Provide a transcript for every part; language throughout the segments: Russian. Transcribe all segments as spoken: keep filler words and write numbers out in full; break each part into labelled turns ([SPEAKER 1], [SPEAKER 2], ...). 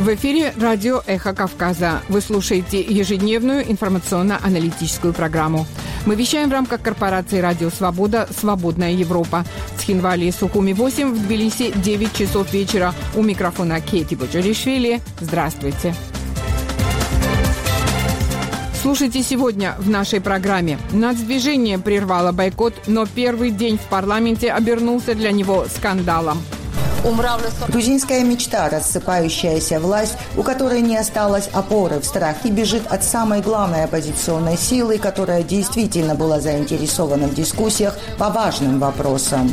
[SPEAKER 1] В эфире радио «Эхо Кавказа». Вы слушаете ежедневную информационно-аналитическую программу. Мы вещаем в рамках корпорации «Радио Свобода. Свободная Европа». В Цхинвале Сухуми восемь, в Тбилиси девять часов вечера. У микрофона Кети Боджаришвили. Здравствуйте. Слушайте сегодня в нашей программе. Нацдвижение прервало бойкот, но первый день в парламенте обернулся для него скандалом.
[SPEAKER 2] Грузинская мечта, рассыпающаяся власть, у которой не осталось опоры в страхе, бежит от самой главной оппозиционной силы, которая действительно была заинтересована в дискуссиях по важным вопросам.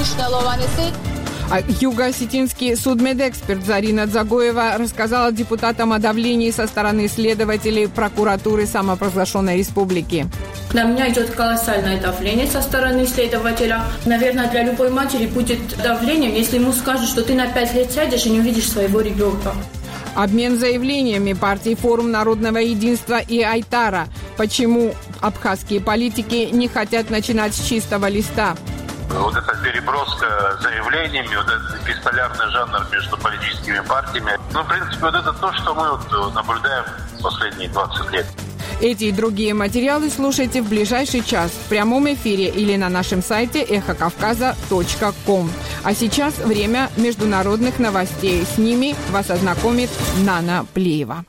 [SPEAKER 1] А юго-осетинский судмедэксперт Зарина Дзагоева рассказала депутатам о давлении со стороны следователей прокуратуры самопровозглашенной республики.
[SPEAKER 3] На меня идет колоссальное давление со стороны следователя. Наверное, для любой матери будет давлением, если ему скажут, что ты на пять лет сядешь и не увидишь своего ребенка.
[SPEAKER 1] Обмен заявлениями партий «Форум народного единства» и «Айтара». Почему абхазские политики не хотят начинать с чистого листа?
[SPEAKER 4] Вот эта переброска заявлениями, вот этот бисполярный жанр между политическими партиями. Ну, в принципе, вот это то, что мы вот наблюдаем последние двадцать лет.
[SPEAKER 1] Эти и другие материалы слушайте в ближайший час в прямом эфире или на нашем сайте эхо кавказа точка ком. А сейчас время международных новостей. С ними вас ознакомит Нана Плеева.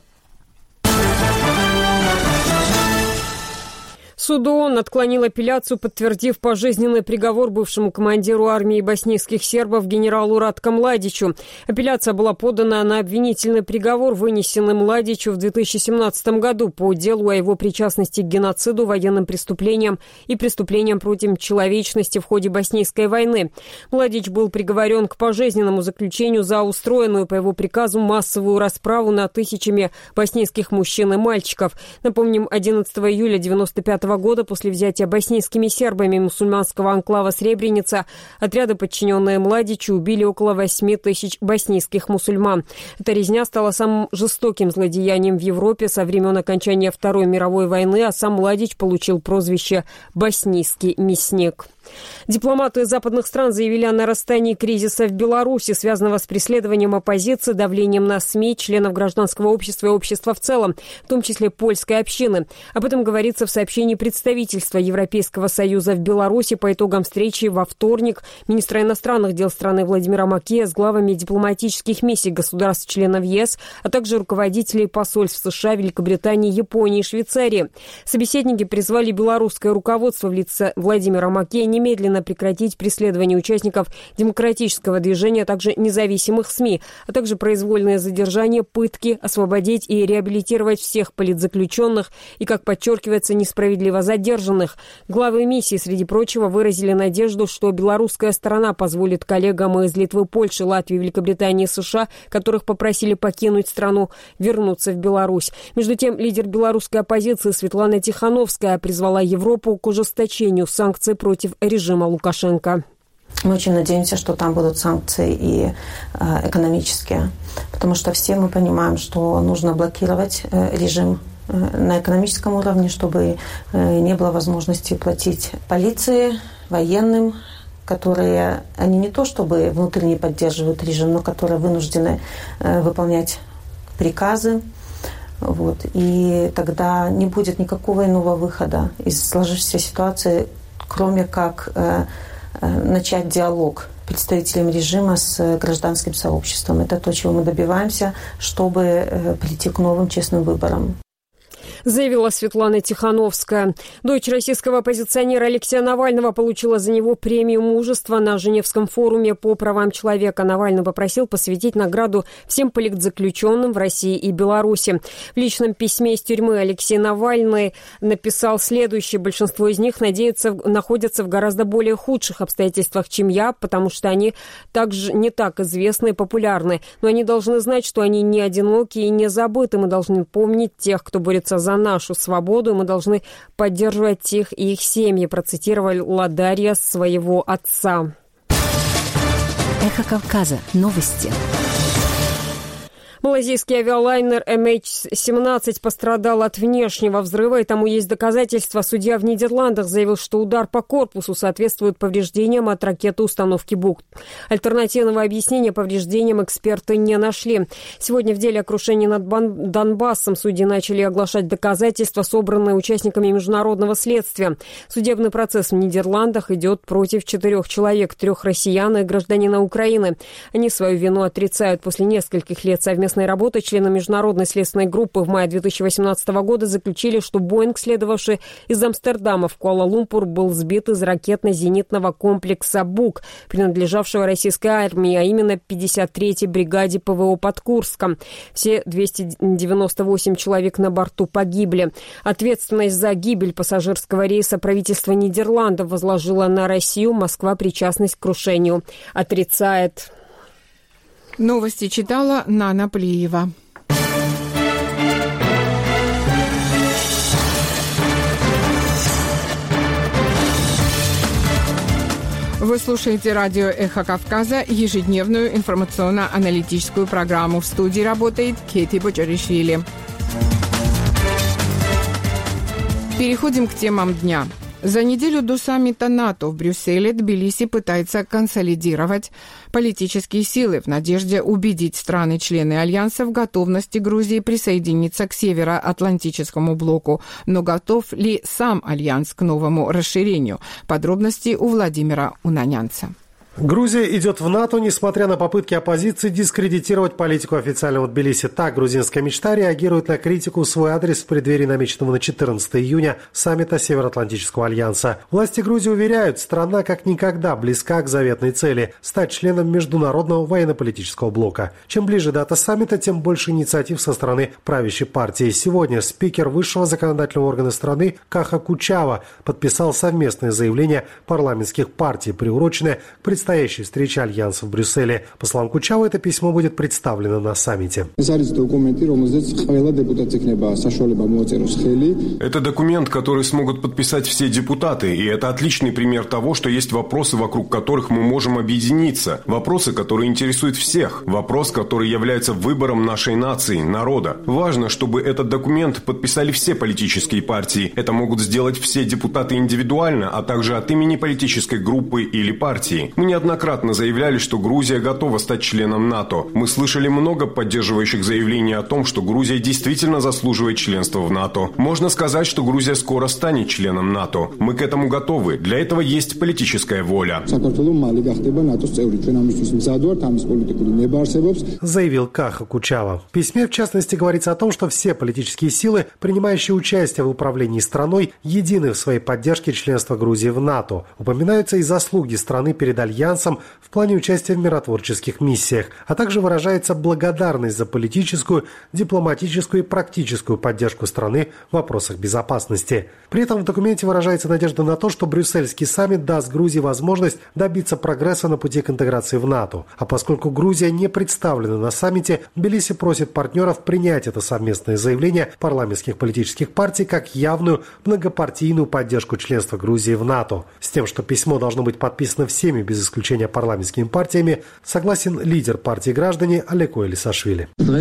[SPEAKER 5] Суд ООН отклонил апелляцию, подтвердив пожизненный приговор бывшему командиру армии боснийских сербов генералу Ратко Младичу. Апелляция была подана на обвинительный приговор, вынесенный Младичу в две тысячи семнадцатом году по делу о его причастности к геноциду, военным преступлениям и преступлениям против человечности в ходе боснийской войны. Младич был приговорен к пожизненному заключению за устроенную по его приказу массовую расправу над тысячами боснийских мужчин и мальчиков. Напомним, одиннадцатого июля девяносто пятого года после взятия боснийскими сербами мусульманского анклава Сребреница отряды, подчиненные Младичу, убили около восьми тысяч боснийских мусульман. Эта резня стала самым жестоким злодеянием в Европе со времен окончания Второй мировой войны, а сам Младич получил прозвище «боснийский мясник». Дипломаты западных стран заявили о нарастании кризиса в Беларуси, связанного с преследованием оппозиции, давлением на СМИ, членов гражданского общества и общества в целом, в том числе польской общины. Об этом говорится в сообщении представительства Европейского Союза в Беларуси по итогам встречи во вторник министра иностранных дел страны Владимира Макея с главами дипломатических миссий государств-членов ЕС, а также руководителей посольств США, Великобритании, Японии и Швейцарии. Собеседники призвали белорусское руководство в лице Владимира Макея немедленно прекратить преследование участников демократического движения, а также независимых СМИ, а также произвольное задержание, пытки, освободить и реабилитировать всех политзаключенных и, как подчеркивается, несправедливо задержанных. Главы миссии, среди прочего, выразили надежду, что белорусская сторона позволит коллегам из Литвы, Польши, Латвии, Великобритании и США, которых попросили покинуть страну, вернуться в Беларусь. Между тем, лидер белорусской оппозиции Светлана Тихановская призвала Европу к ужесточению санкций против режима Лукашенко.
[SPEAKER 6] Мы очень надеемся, что там будут санкции и э, экономические, потому что все мы понимаем, что нужно блокировать э, режим э, на экономическом уровне, чтобы э, не было возможности платить полиции, военным, которые, они не то чтобы внутренне поддерживают режим, но которые вынуждены э, выполнять приказы. Вот. И тогда не будет никакого иного выхода из сложившейся ситуации, кроме как э, э, начать диалог представителям режима с гражданским сообществом. Это то, чего мы добиваемся, чтобы э, прийти к новым честным выборам.
[SPEAKER 5] Заявила Светлана Тихановская. Дочь российского оппозиционера Алексея Навального получила за него премию мужества на Женевском форуме по правам человека. Навальный попросил посвятить награду всем политзаключенным в России и Беларуси. В личном письме из тюрьмы Алексей Навальный написал следующее. Большинство из них, надеются, находятся в гораздо более худших обстоятельствах, чем я, потому что они также не так известны и популярны. Но они должны знать, что они не одиноки и не забыты. Мы должны помнить тех, кто борется за нашу свободу, и мы должны поддерживать их и их семьи, процитировала Дарья своего отца.
[SPEAKER 7] Эхо Кавказа. Новости.
[SPEAKER 5] Малайзийский авиалайнер эм эйч семнадцать пострадал от внешнего взрыва, и тому есть доказательства. Судья в Нидерландах заявил, что удар по корпусу соответствует повреждениям от ракеты установки «Бук». Альтернативного объяснения повреждениям эксперты не нашли. Сегодня в деле о крушении над Донбассом судьи начали оглашать доказательства, собранные участниками международного следствия. Судебный процесс в Нидерландах идет против четырех человек, трех россиян и гражданина Украины. Они свою вину отрицают. После нескольких лет совместной работы члены международной следственной группы в мае две тысячи восемнадцатого года заключили, что Боинг, следовавший из Амстердама в Куала-Лумпур, был сбит из ракетно-зенитного комплекса «Бук», принадлежавшего российской армии, а именно пятьдесят третьей бригаде ПВО под Курском. Все двести девяносто восемь человек на борту погибли. Ответственность за гибель пассажирского рейса правительство Нидерландов возложило на Россию. Москва причастность к крушению отрицает.
[SPEAKER 1] Новости читала Нана Плиева. Вы слушаете радио «Эхо Кавказа», ежедневную информационно-аналитическую программу. В студии работает Кети Бочаришвили. Переходим к темам дня. За неделю до саммита НАТО в Брюсселе Тбилиси пытается консолидировать политические силы в надежде убедить страны-члены Альянса в готовности Грузии присоединиться к Североатлантическому блоку. Но готов ли сам Альянс к новому расширению? Подробности у Владимира Унанянца.
[SPEAKER 7] Грузия идет в НАТО, несмотря на попытки оппозиции дискредитировать политику официального Тбилиси. Так грузинская мечта реагирует на критику в свой адрес в преддверии намеченного на четырнадцатое июня саммита Североатлантического альянса. Власти Грузии уверяют, страна как никогда близка к заветной цели – стать членом международного военно-политического блока. Чем ближе дата саммита, тем больше инициатив со стороны правящей партии. Сегодня спикер высшего законодательного органа страны Каха Кучава подписал совместное заявление парламентских партий, приуроченное к предстоящей предстоящей встрече Альянса в Брюсселе. По словам Кучава, это письмо будет представлено на саммите.
[SPEAKER 8] Это документ, который смогут подписать все депутаты, и это отличный пример того, что есть вопросы, вокруг которых мы можем объединиться. Вопросы, которые интересуют всех. Вопрос, который является выбором нашей нации, народа. Важно, чтобы этот документ подписали все политические партии. Это могут сделать все депутаты индивидуально, а также от имени политической группы или партии. Мы неоднократно заявляли, что Грузия готова стать членом НАТО. Мы слышали много поддерживающих заявлений о том, что Грузия действительно заслуживает членства в НАТО. Можно сказать, что Грузия скоро станет членом НАТО. Мы к этому готовы. Для этого есть политическая воля.
[SPEAKER 7] Заявил Каха Кучава. В письме, в частности, говорится о том, что все политические силы, принимающие участие в управлении страной, едины в своей поддержке членства Грузии в НАТО. Упоминаются и заслуги страны перед Альянсом в плане участия в миротворческих миссиях, а также выражается благодарность за политическую, дипломатическую и практическую поддержку страны в вопросах безопасности. При этом в документе выражается надежда на то, что брюссельский саммит даст Грузии возможность добиться прогресса на пути к интеграции в НАТО. А поскольку Грузия не представлена на саммите, Тбилиси просит партнеров принять это совместное заявление парламентских политических партий как явную многопартийную поддержку членства Грузии в НАТО. С тем, что письмо должно быть подписано всеми без исключения парламентскими партиями, согласен лидер партии «Граждане» Алеко Элисашвили.
[SPEAKER 8] Мы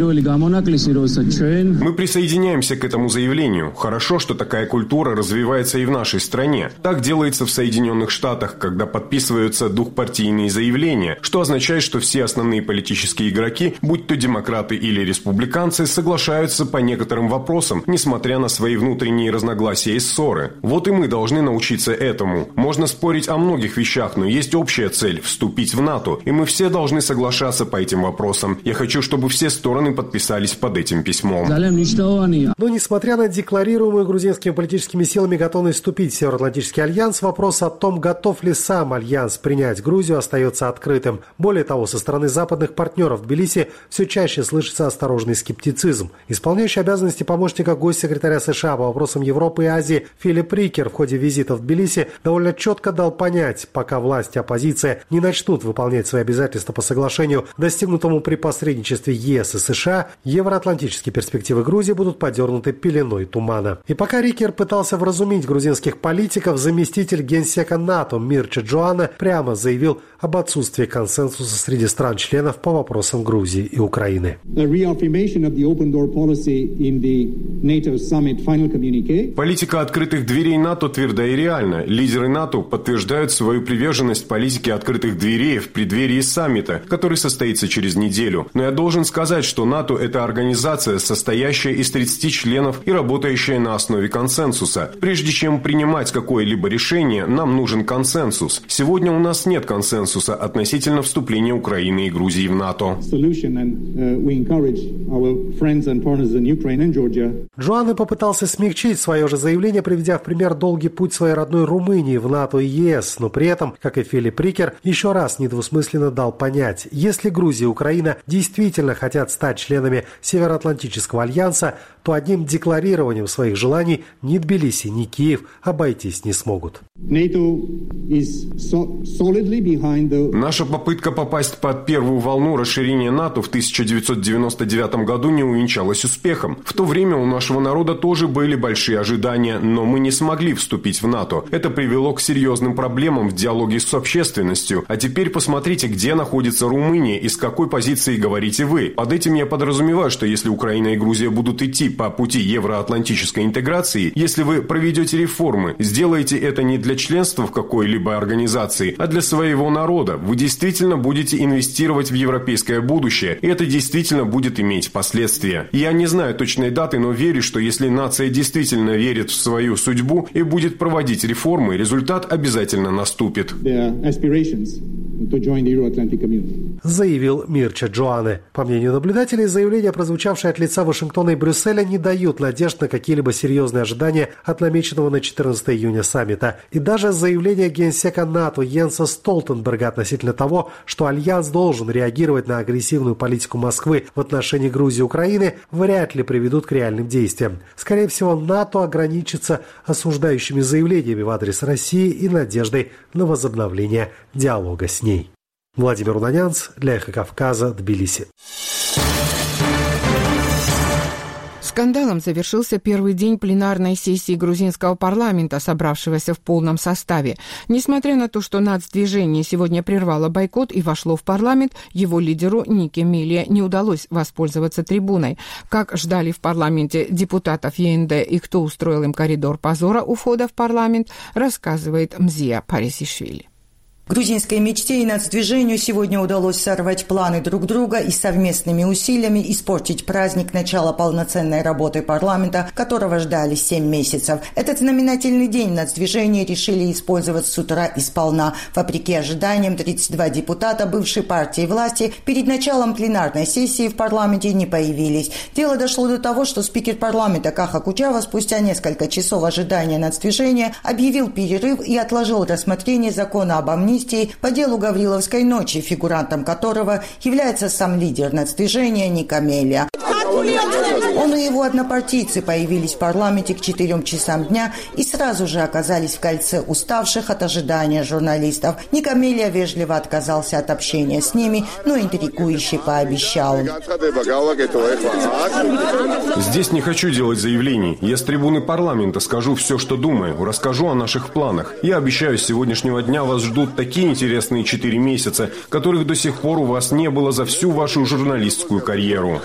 [SPEAKER 8] присоединяемся к этому заявлению. Хорошо, что такая культура развивается и в нашей стране. Так делается в Соединенных Штатах, когда подписываются двухпартийные заявления, что означает, что все основные политические игроки, будь то демократы или республиканцы, соглашаются по некоторым вопросам, несмотря на свои внутренние разногласия и ссоры. Вот и мы должны научиться этому. Можно спорить о многих вещах, но есть общая цель – вступить в НАТО, и мы все должны соглашаться по этим вопросам. Я хочу, чтобы все стороны подписались под этим письмом.
[SPEAKER 7] Но несмотря на декларируемую грузинскими политическими силами готовность вступить в Североатлантический альянс, вопрос о том, готов ли сам альянс принять Грузию, остается открытым. Более того, со стороны западных партнеров в Тбилиси все чаще слышится осторожный скептицизм. Исполняющий обязанности помощника госсекретаря США по вопросам Европы и Азии Филипп Рикер в ходе визита в Тбилиси довольно четко дал понять, пока власти оппозиция не начнут выполнять свои обязательства по соглашению, достигнутому при посредничестве ЕС и США, евроатлантические перспективы Грузии будут подернуты пеленой тумана. И пока Рикер пытался вразумить грузинских политиков, заместитель генсека НАТО Мирча Джоане прямо заявил об отсутствии консенсуса среди стран-членов по вопросам Грузии и Украины.
[SPEAKER 8] Политика открытых дверей НАТО тверда и реальна. Лидеры НАТО подтверждают свою приверженность политике открытых дверей в преддверии саммита, который состоится через неделю. Но я должен сказать, что НАТО – это организация, состоящая из тридцати членов и работающая на основе консенсуса. Прежде чем принимать какое-либо решение, нам нужен консенсус. Сегодня у нас нет консенсуса относительно вступления Украины и Грузии в НАТО.
[SPEAKER 7] Джоане попытался смягчить свое же заявление, приведя в пример долгий путь своей родной Румынии в НАТО и ЕС, но при этом, как и Филипп Рикер, еще раз недвусмысленно дал понять, если Грузия и Украина действительно хотят стать членами Североатлантического альянса, то одним декларированием своих желаний ни Тбилиси, ни Киев обойтись не смогут.
[SPEAKER 8] Наша попытка попасть под первую волну расширения НАТО в тысяча девятьсот девяносто девятом году не увенчалась успехом. В то время у нашего народа тоже были большие ожидания, но мы не смогли вступить в НАТО. Это привело к серьезным проблемам в диалоге с общественностью. А теперь посмотрите, где находится Румыния и с какой позиции говорите вы. Под этим я подразумеваю, что если Украина и Грузия будут идти по пути евроатлантической интеграции, если вы проведете реформы, сделаете это не для членства в какой-либо организации, а для своего народа. Вы действительно будете инвестировать в европейское будущее, и это действительно будет иметь последствия. Я не знаю точной даты, но верю, что если нация действительно верит в свою судьбу и будет проводить реформы, результат обязательно наступит.
[SPEAKER 7] Заявил Мирча Джоане. По мнению наблюдателей, заявления, прозвучавшие от лица Вашингтона и Брюсселя, не дают надежд на какие-либо серьезные ожидания от намеченного на четырнадцатое июня саммита. И даже заявление генсека НАТО Йенса Столтенберга относительно того, что Альянс должен реагировать на агрессивную политику Москвы в отношении Грузии и Украины, вряд ли приведут к реальным действиям. Скорее всего, НАТО ограничится осуждающими заявлениями в адрес России и надеждой на возобновление диалога с ней. Владимир Унанянц для «Эхо Кавказа», Тбилиси.
[SPEAKER 1] Скандалом завершился первый день пленарной сессии грузинского парламента, собравшегося в полном составе. Несмотря на то, что нацдвижение сегодня прервало бойкот и вошло в парламент, его лидеру Нике Мелия не удалось воспользоваться трибуной. Как ждали в парламенте депутатов ЕНД и кто устроил им коридор позора у входа в парламент, рассказывает Мзия Парисишвили.
[SPEAKER 2] Грузинской мечте и нацдвижению сегодня удалось сорвать планы друг друга и совместными усилиями испортить праздник начала полноценной работы парламента, которого ждали семь месяцев. Этот знаменательный день нацдвижения решили использовать с утра и сполна. Вопреки ожиданиям, тридцать два депутата бывшей партии власти перед началом пленарной сессии в парламенте не появились. Дело дошло до того, что спикер парламента Каха Кучава спустя несколько часов ожидания нацдвижения объявил перерыв и отложил рассмотрение закона об амнистии по делу Гавриловской ночи, фигурантом которого является сам лидер нацдвижения Ника Мелия. Он и его однопартийцы появились в парламенте к четырем часам дня и сразу же оказались в кольце уставших от ожидания журналистов. Ника Мелия вежливо отказался от общения с ними, но интригующе пообещал.
[SPEAKER 8] Здесь не хочу делать заявлений. Я с трибуны парламента скажу все, что думаю, расскажу о наших планах. Я обещаю, с сегодняшнего дня вас ждут такие интересные четыре месяца, которых до сих пор у вас не было за всю вашу журналистскую карьеру.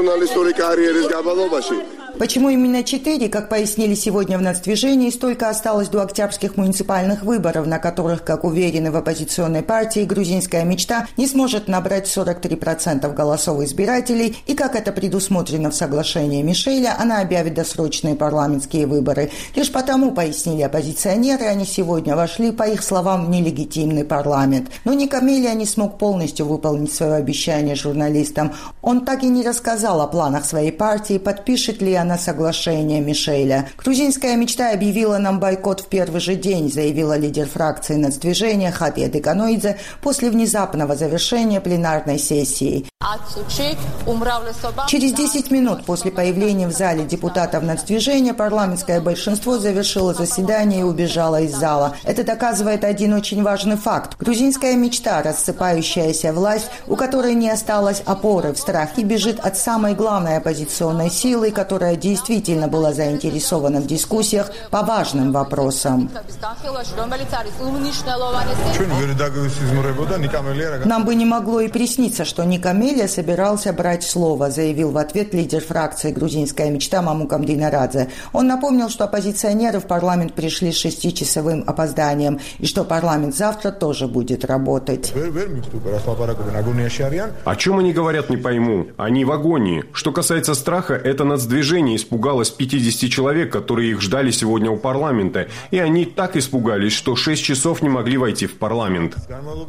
[SPEAKER 2] Почему именно четыре, как пояснили сегодня в нацдвижении, столько осталось до октябрьских муниципальных выборов, на которых, как уверены в оппозиционной партии, грузинская мечта не сможет набрать сорок три процента голосов избирателей, и, как это предусмотрено в соглашении Мишеля, она объявит досрочные парламентские выборы. Лишь потому, пояснили оппозиционеры, они сегодня вошли, по их словам, в нелегитимный парламент. Но Ника Мелия не смог полностью выполнить свое обещание журналистам. Он так и не рассказал о планах своей партии, подпишет ли она на соглашение Мишеля. Грузинская мечта объявила нам бойкот в первый же день, заявила лидер фракции нацдвижения Хатия Деканоидзе после внезапного завершения пленарной сессии. Через десять минут после появления в зале депутатов нацдвижения парламентское большинство завершило заседание и убежало из зала. Это доказывает один очень важный факт. Грузинская мечта, рассыпающаяся власть, у которой не осталось опоры в страхе, бежит от самой главной оппозиционной силы, которая действительно была заинтересована в дискуссиях по важным вопросам. Нам бы не могло и присниться, что Ника Мелия собирался брать слово, заявил в ответ лидер фракции «Грузинская мечта» Мамук Амдинарадзе. Он напомнил, что оппозиционеры в парламент пришли с шестичасовым опозданием и что парламент завтра тоже будет работать.
[SPEAKER 8] О чем они говорят, не пойму. Они в агонии. Что касается страха, это нацдвижение испугалось пятидесяти человек, которые их ждали сегодня у парламента. И они так испугались, что шесть часов не могли войти в парламент.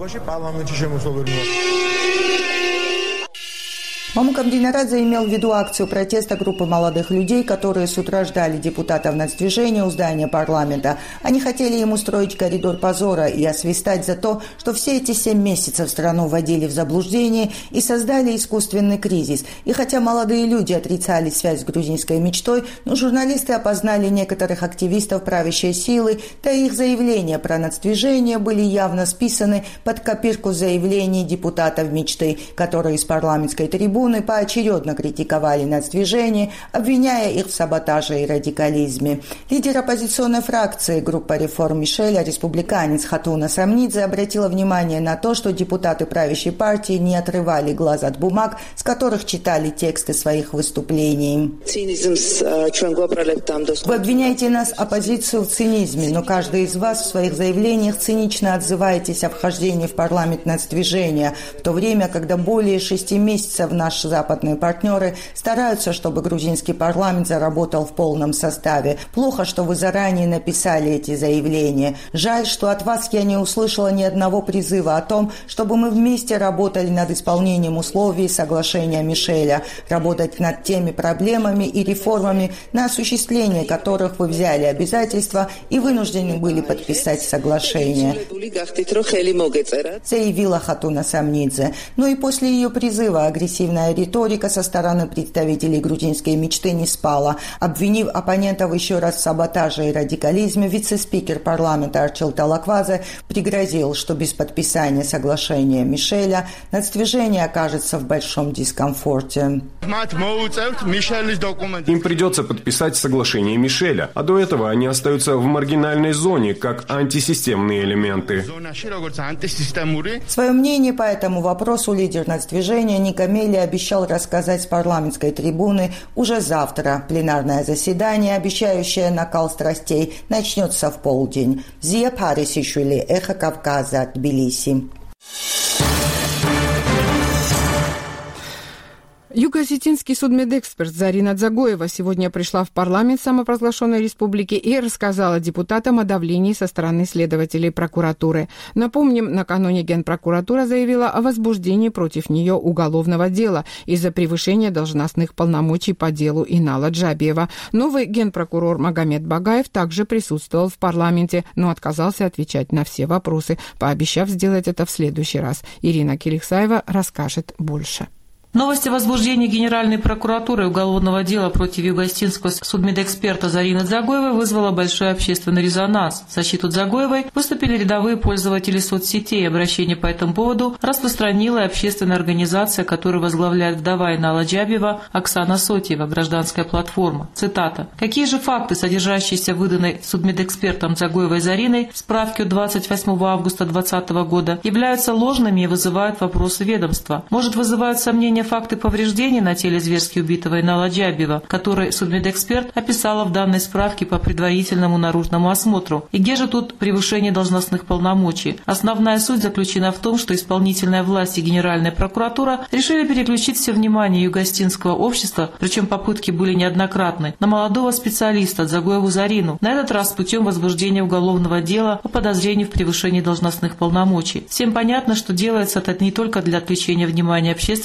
[SPEAKER 2] Мамук Амдинарадзе имел в виду акцию протеста группы молодых людей, которые с утра ждали депутатов нацдвижения у здания парламента. Они хотели им устроить коридор позора и освистать за то, что все эти семь месяцев страну вводили в заблуждение и создали искусственный кризис. И хотя молодые люди отрицали связь с грузинской мечтой, но журналисты опознали некоторых активистов правящей силы, да и их заявления про нацдвижение были явно списаны под копирку заявлений депутатов мечты, которые из парламентской трибуны поочередно критиковали нацдвижение, обвиняя их в саботаже и радикализме. Лидер оппозиционной фракции группа реформ Мишеля, республиканец Хатуна Самнидзе, обратила внимание на то, что депутаты правящей партии не отрывали глаз от бумаг, с которых читали тексты своих выступлений. Вы обвиняете нас, оппозицию, в цинизме, но каждый из вас в своих заявлениях цинично отзываетесь о вхождении в парламент нацдвижения, в то время, когда более шести месяцев на Наши западные партнеры стараются, чтобы грузинский парламент заработал в полном составе. Плохо, что вы заранее написали эти заявления. Жаль, что от вас я не услышала ни одного призыва о том, чтобы мы вместе работали над исполнением условий соглашения Мишеля, работать над теми проблемами и реформами, на осуществление которых вы взяли обязательства и вынуждены были подписать соглашение, заявила Хатуна Самнидзе. Но и после ее призыва агрессивная риторика со стороны представителей грузинской мечты не спала. Обвинив оппонентов еще раз в саботаже и радикализме, вице-спикер парламента Арчил Талаквазе пригрозил, что без подписания соглашения Мишеля нацдвижение окажется в большом дискомфорте.
[SPEAKER 8] Им придется подписать соглашение Мишеля, а до этого они остаются в маргинальной зоне, как антисистемные элементы.
[SPEAKER 2] Свое мнение по этому вопросу лидер нацдвижения Ника Мелия обещал рассказать с парламентской трибуны уже завтра. Пленарное заседание, обещающее накал страстей, начнется в полдень. Зия Парисишвили, Эхо Кавказа, Тбилиси.
[SPEAKER 1] Юго-осетинский судмедэксперт Зарина Дзагоева сегодня пришла в парламент самопровозглашенной республики и рассказала депутатам о давлении со стороны следователей прокуратуры. Напомним, накануне Генпрокуратура заявила о возбуждении против нее уголовного дела из-за превышения должностных полномочий по делу Инала Джабиева. Новый генпрокурор Магомед Багаев также присутствовал в парламенте, но отказался отвечать на все вопросы, пообещав сделать это в следующий раз. Ирина Кирихсаева расскажет больше.
[SPEAKER 9] Новость о возбуждении Генеральной прокуратуры уголовного дела против юго-осетинского судмедэксперта Зарины Дзагоевой вызвала большой общественный резонанс. В защиту Дзагоевой выступили рядовые пользователи соцсетей. Обращение по этому поводу распространила и общественная организация, которую возглавляет вдова Инала Джабиева Оксана Сотьева, гражданская платформа. Цитата. «Какие же факты, содержащиеся в выданной судмедэкспертом Дзагоевой Зариной в справке от двадцать восьмого августа две тысячи двадцатого года, являются ложными и вызывают вопросы ведомства? Может, вызывают сомнения факты повреждений на теле зверски убитого Инала Джабиева, который судмедэксперт описала в данной справке по предварительному наружному осмотру? И где же тут превышение должностных полномочий? Основная суть заключена в том, что исполнительная власть и Генеральная прокуратура решили переключить все внимание юго-осетинского общества, причем попытки были неоднократны, на молодого специалиста Дзагоеву Зарину, на этот раз путем возбуждения уголовного дела о подозрении в превышении должностных полномочий. Всем понятно, что делается это не только для отвлечения внимания общественности,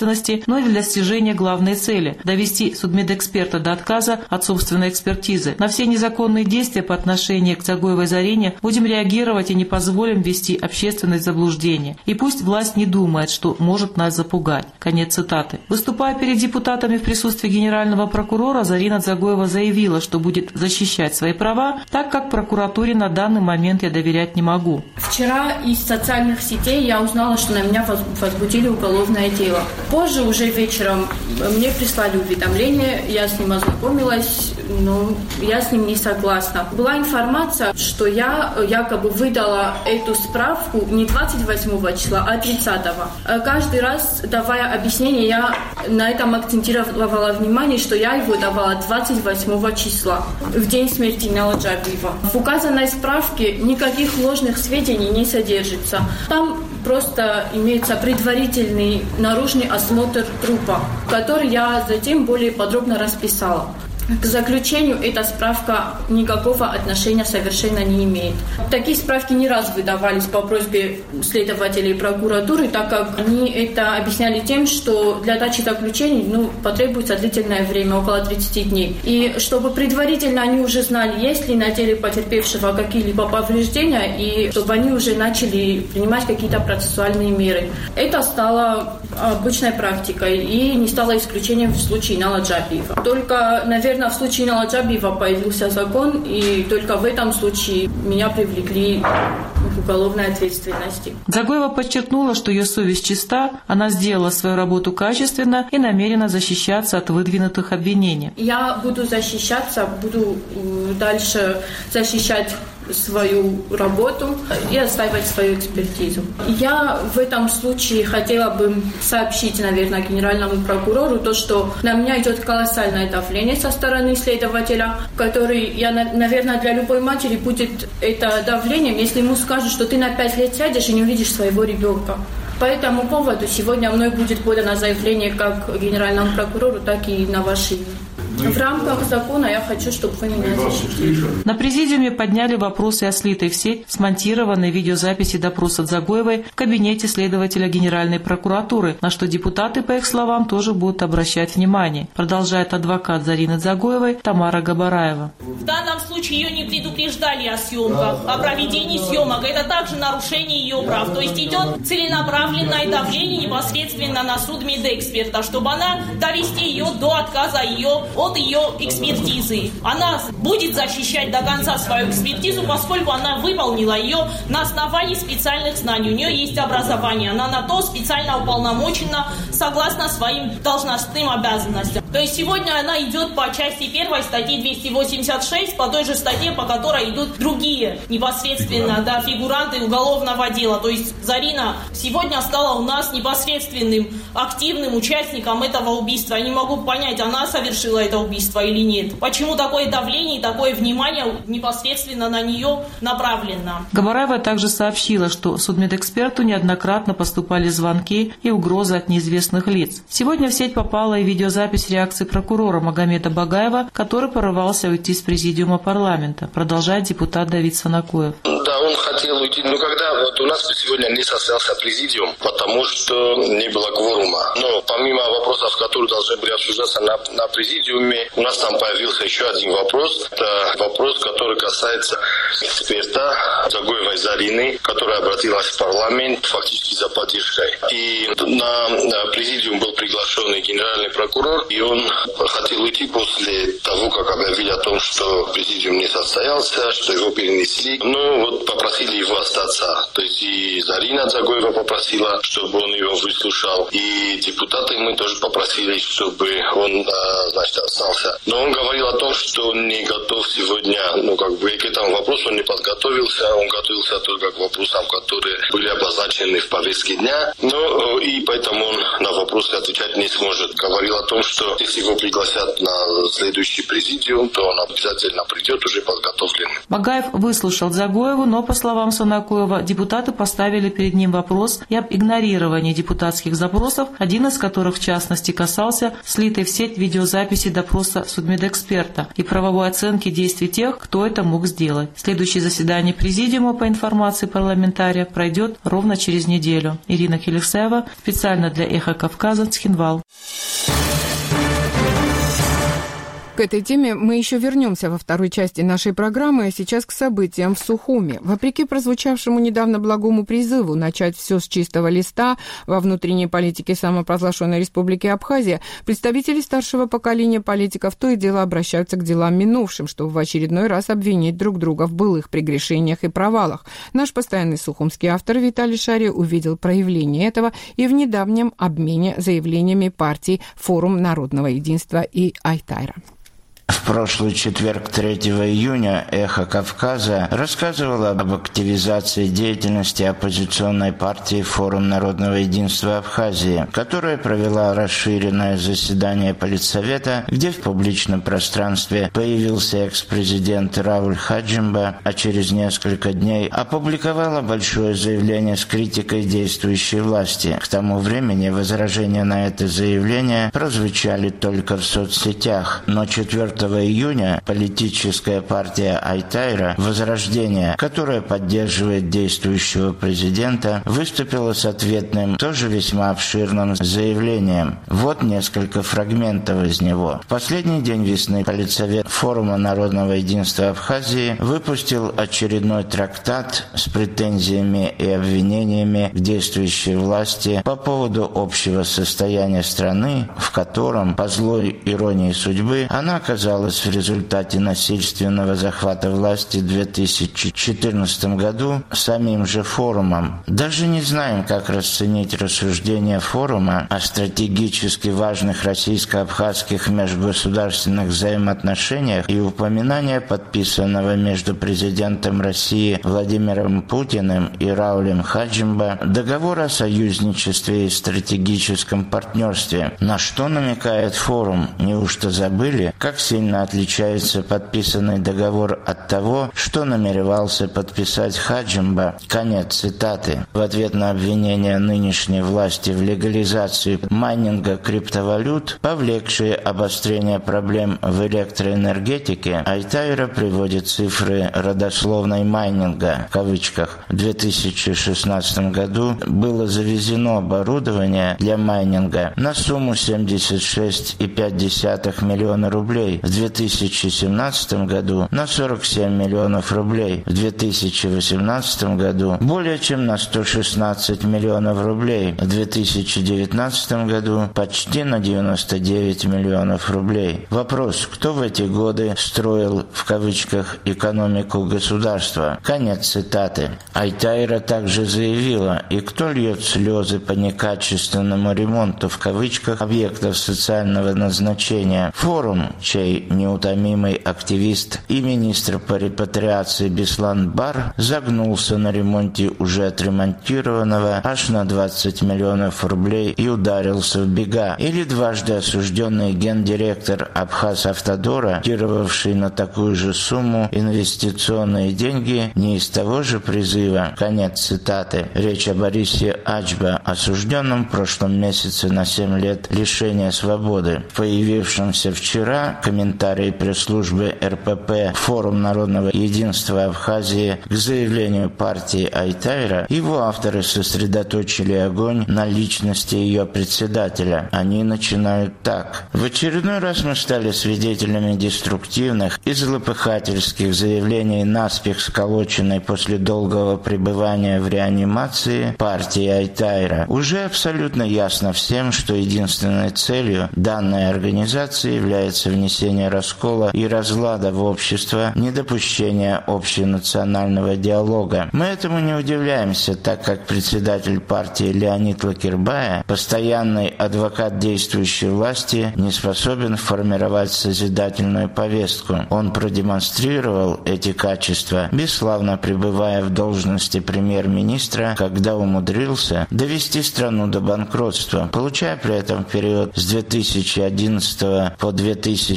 [SPEAKER 9] судьей, но и для достижения главной цели – довести судмедэксперта до отказа от собственной экспертизы. На все незаконные действия по отношению к Дзагоевой Зарине будем реагировать и не позволим ввести общественность в заблуждение. И пусть власть не думает, что может нас запугать. Конец цитаты. Выступая перед депутатами в присутствии генерального прокурора, Зарина Дзагоева заявила, что будет защищать свои права, так как прокуратуре на данный момент я доверять не могу.
[SPEAKER 3] Вчера из социальных сетей я узнала, что на меня возбудили уголовное дело. Позже, уже вечером, мне прислали уведомление, я с ним ознакомилась, но я с ним не согласна. Была информация, что я якобы выдала эту справку не двадцать восьмого числа, а тридцатого. Каждый раз, давая объяснение, я на этом акцентировала внимание, что я его давала двадцать восьмого числа, в день смерти Инала Джабиева. В указанной справке никаких ложных сведений не содержится. Там просто имеется предварительный наружный осмотр трупа, который я затем более подробно расписала. К заключению эта справка никакого отношения совершенно не имеет. Такие справки не раз выдавались по просьбе следователей прокуратуры, так как они это объясняли тем, что для дачи заключений ну, потребуется длительное время, около тридцати дней. И чтобы предварительно они уже знали, есть ли на теле потерпевшего какие-либо повреждения, и чтобы они уже начали принимать какие-то процессуальные меры. Это стало обычной практикой и не стало исключением в случае Инала Джабиева. Только, наверное, в случае Инала Джабиева появился закон, и только в этом случае меня привлекли к уголовной ответственности.
[SPEAKER 9] Дзагоева подчеркнула, что ее совесть чиста, она сделала свою работу качественно и намерена защищаться от выдвинутых обвинений.
[SPEAKER 3] Я буду защищаться, буду дальше защищать свою работу и отстаивать свою экспертизу. Я в этом случае хотела бы сообщить, наверное, генеральному прокурору то, что на меня идет колоссальное давление со стороны следователя, который, я, наверное, для любой матери будет это давлением, если ему скажут, что ты на пять лет сядешь и не увидишь своего ребенка. По этому поводу сегодня мной будет подано заявление как генеральному прокурору, так и на ваше имя. В рамках закона я хочу, чтобы вы меня защитили.
[SPEAKER 9] На президиуме подняли вопросы о слитой в сеть смонтированной видеозаписи допроса Дзагоевой в кабинете следователя Генеральной прокуратуры, на что депутаты, по их словам, тоже будут обращать внимание. Продолжает адвокат Зарины Дзагоевой Тамара Габараева.
[SPEAKER 10] В данном случае ее не предупреждали о съемках, о проведении съемок. Это также нарушение ее прав. То есть идет целенаправленное давление непосредственно на судмедэксперта, чтобы она довести ее до отказа ее от ее экспертизы. Она будет защищать до конца свою экспертизу, поскольку она выполнила ее на основании специальных знаний. У нее есть образование. Она на то специально уполномочена согласно своим должностным обязанностям. То есть сегодня она идет по части первой статьи двести восемьдесят шесть, по той же статье, по которой идут другие непосредственно да, фигуранты уголовного дела. То есть Зарина сегодня стала у нас непосредственным активным участником этого убийства. Я не могу понять, она совершила это убийство или нет. Почему такое давление и такое внимание непосредственно на нее направлено?
[SPEAKER 9] Габараева также сообщила, что судмедэксперту неоднократно поступали звонки и угрозы от неизвестных лиц. Сегодня в сеть попала и видеозапись реакции прокурора Магомеда Багаева, который порывался уйти с президиума парламента. Продолжает депутат Давид Санакоев.
[SPEAKER 11] Да, он хотел уйти, но когда вот у нас сегодня не состоялся президиум, потому что не было кворума. Но помимо вопросов, которые должны были обсуждаться на, на президиуме, у нас там появился еще один вопрос. Это вопрос, который касается эксперта Дзагоевой Зарины, которая обратилась в парламент фактически за поддержкой. И на, на президиум был приглашен генеральный прокурор, и он хотел уйти после того, как объявили о том, что президиум не состоялся, что его перенесли. Но вот попросили его остаться. То есть и Зарина Дзагоева попросила, чтобы он его выслушал, и депутаты мы тоже попросили, чтобы он, значит, остался. Но он говорил о том, что он не готов сегодня, ну, как бы к этому вопросу он не подготовился, он готовился только к вопросам, которые были обозначены в повестке дня, но и поэтому он на вопросы отвечать не сможет. Говорил о том, что если его пригласят на следующий президиум, то он обязательно придет уже подготовленный.
[SPEAKER 9] Багаев выслушал Дзагоеву, но, по словам Санакоева, депутаты поставили перед ним вопрос и об игнорировании депутатских запросов, один из которых, в частности, касался слитой в сеть видеозаписи допроса судмедэксперта и правовой оценки действий тех, кто это мог сделать. Следующее заседание президиума, по информации парламентария, пройдет ровно через неделю. Ирина Келевсаева, специально для «Эхо «Эхо Кавказа», Цхинвал.
[SPEAKER 1] К этой теме мы еще вернемся во второй части нашей программы, а сейчас к событиям в Сухуми. Вопреки прозвучавшему недавно благому призыву начать все с чистого листа во внутренней политике самопровозглашенной Республики Абхазия, представители старшего поколения политиков то и дело обращаются к делам минувшим, чтобы в очередной раз обвинить друг друга в былых прегрешениях и провалах. Наш постоянный сухумский автор Виталий Шари увидел проявление этого и в недавнем обмене заявлениями партий «Форум народного единства» и «Айтайра».
[SPEAKER 12] В прошлый четверг, третьего июня, «Эхо Кавказа» рассказывало об активизации деятельности оппозиционной партии «Форум народного единства Абхазии», которая провела расширенное заседание Политсовета, где в публичном пространстве появился экс-президент Рауль Хаджимба, а через несколько дней опубликовала большое заявление с критикой действующей власти. К тому времени возражения на это заявление прозвучали только в соцсетях, но четвертого июня политическая партия Айтайра «Возрождение», которая поддерживает действующего президента, выступила с ответным, тоже весьма обширным заявлением. Вот несколько фрагментов из него. В последний день весны Политсовет Форума народного единства Абхазии выпустил очередной трактат с претензиями и обвинениями к действующей власти по поводу общего состояния страны, в котором, по злой иронии судьбы, она оказалась в результате насильственного захвата власти в две тысячи четырнадцатом году самим же форумом. Даже не знаем, как расценить рассуждения форума о стратегически важных российско-абхазских межгосударственных взаимоотношениях и упоминания подписанного между президентом России Владимиром Путиным и Раулем Хаджимба договора о союзничестве и стратегическом партнерстве. На что намекает форум? Неужто забыли, как сильно отличается подписанный договор от того, что намеревался подписать Хаджимба? Конец цитаты. В ответ на обвинение нынешней власти в легализации майнинга криптовалют, повлекшие обострение проблем в электроэнергетике, Айтайра приводит цифры родословной майнинга, в кавычках. В две тысячи шестнадцатом году было завезено оборудование для майнинга на сумму семьдесят шесть целых пять десятых миллиона рублей, в две тысячи семнадцатом году на сорок семь миллионов рублей, в две тысячи восемнадцатом году более чем на сто шестнадцать миллионов рублей, в две тысячи девятнадцатом году почти на девяносто девять миллионов рублей. Вопрос: кто в эти годы строил, в кавычках, экономику государства? Конец цитаты. Айтайра также заявила: и кто льет слезы по некачественному ремонту, в кавычках, объектов социального назначения? Форум, чей неутомимый активист и министр по репатриации Беслан Бар загнулся на ремонте уже отремонтированного аж на двадцать миллионов рублей и ударился в бега. Или дважды осужденный гендиректор Абхаз-Автодора, тировавший на такую же сумму инвестиционные деньги не из того же призыва. Конец цитаты. Речь о Борисе Ачба, осужденном в прошлом месяце на семь лет лишения свободы. В появившемся вчера комментарии пресс-службы эр пэ пэ «Форум народного единства Абхазии» к заявлению партии Айтайра, его авторы сосредоточили огонь на личности ее председателя. Они начинают так. В очередной раз мы стали свидетелями деструктивных и злопыхательских заявлений наспех сколоченной после долгого пребывания в реанимации партии Айтайра. Уже абсолютно ясно всем, что единственной целью данной организации является внесение раскола и разлада в общество, недопущение общенационального диалога. Мы этому не удивляемся, так как председатель партии Леонид Лакербая, постоянный адвокат действующей власти, не способен формировать созидательную повестку. Он продемонстрировал эти качества, бесславно пребывая в должности премьер-министра, когда умудрился довести страну до банкротства, получая при этом в период с две тысячи одиннадцатого по две тысячи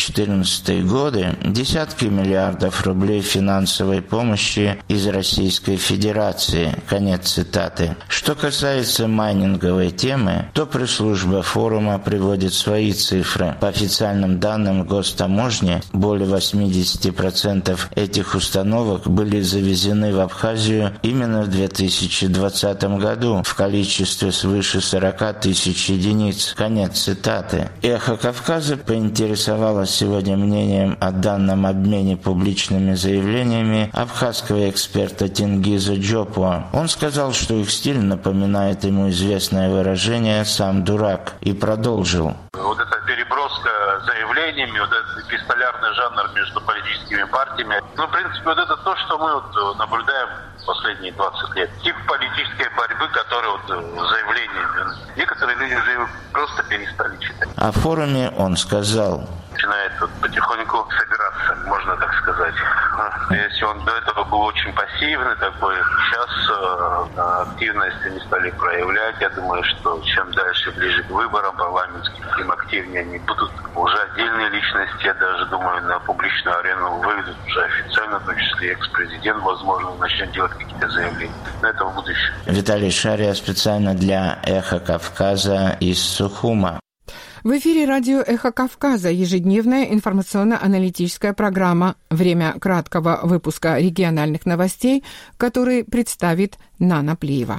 [SPEAKER 12] четырнадцатый годы десятки миллиардов рублей финансовой помощи из Российской Федерации. Конец цитаты. Что касается майнинговой темы, то пресс-служба форума приводит свои цифры. По официальным данным Гостаможни, более восемьдесят процентов этих установок были завезены в Абхазию именно в две тысячи двадцатом году в количестве свыше сорок тысяч единиц. Конец цитаты. «Эхо Кавказа» поинтересовалась сегодня мнением о данном обмене публичными заявлениями абхазского эксперта Тенгиза Джопуа. Он сказал, что их стиль напоминает ему известное выражение «сам дурак», и продолжил.
[SPEAKER 4] Вот эта переброска заявлениями, вот этот пистолярный жанр между политическими партиями, ну, в принципе, вот это то, что мы вот наблюдаем последние двадцать лет. Тип политической борьбы, который вот заявлениями. Некоторые люди уже просто перестали читать.
[SPEAKER 12] О форуме он сказал.
[SPEAKER 4] Начинает вот потихоньку собираться, можно так сказать. Если он до этого был очень пассивный такой, сейчас э, активность они стали проявлять. Я думаю, что чем дальше, ближе к выборам парламентским, тем активнее они будут. Уже отдельные личности, я даже думаю, на публичную арену выведут уже официально, в том числе экс-президент, возможно, начнет делать какие-то заявления. Но это в будущем.
[SPEAKER 12] Виталий Шария специально для «Эхо Кавказа» из Сухума.
[SPEAKER 1] В эфире радио «Эхо Кавказа» ежедневная информационно-аналитическая программа. Время краткого выпуска региональных новостей, который представит Нана Плиева.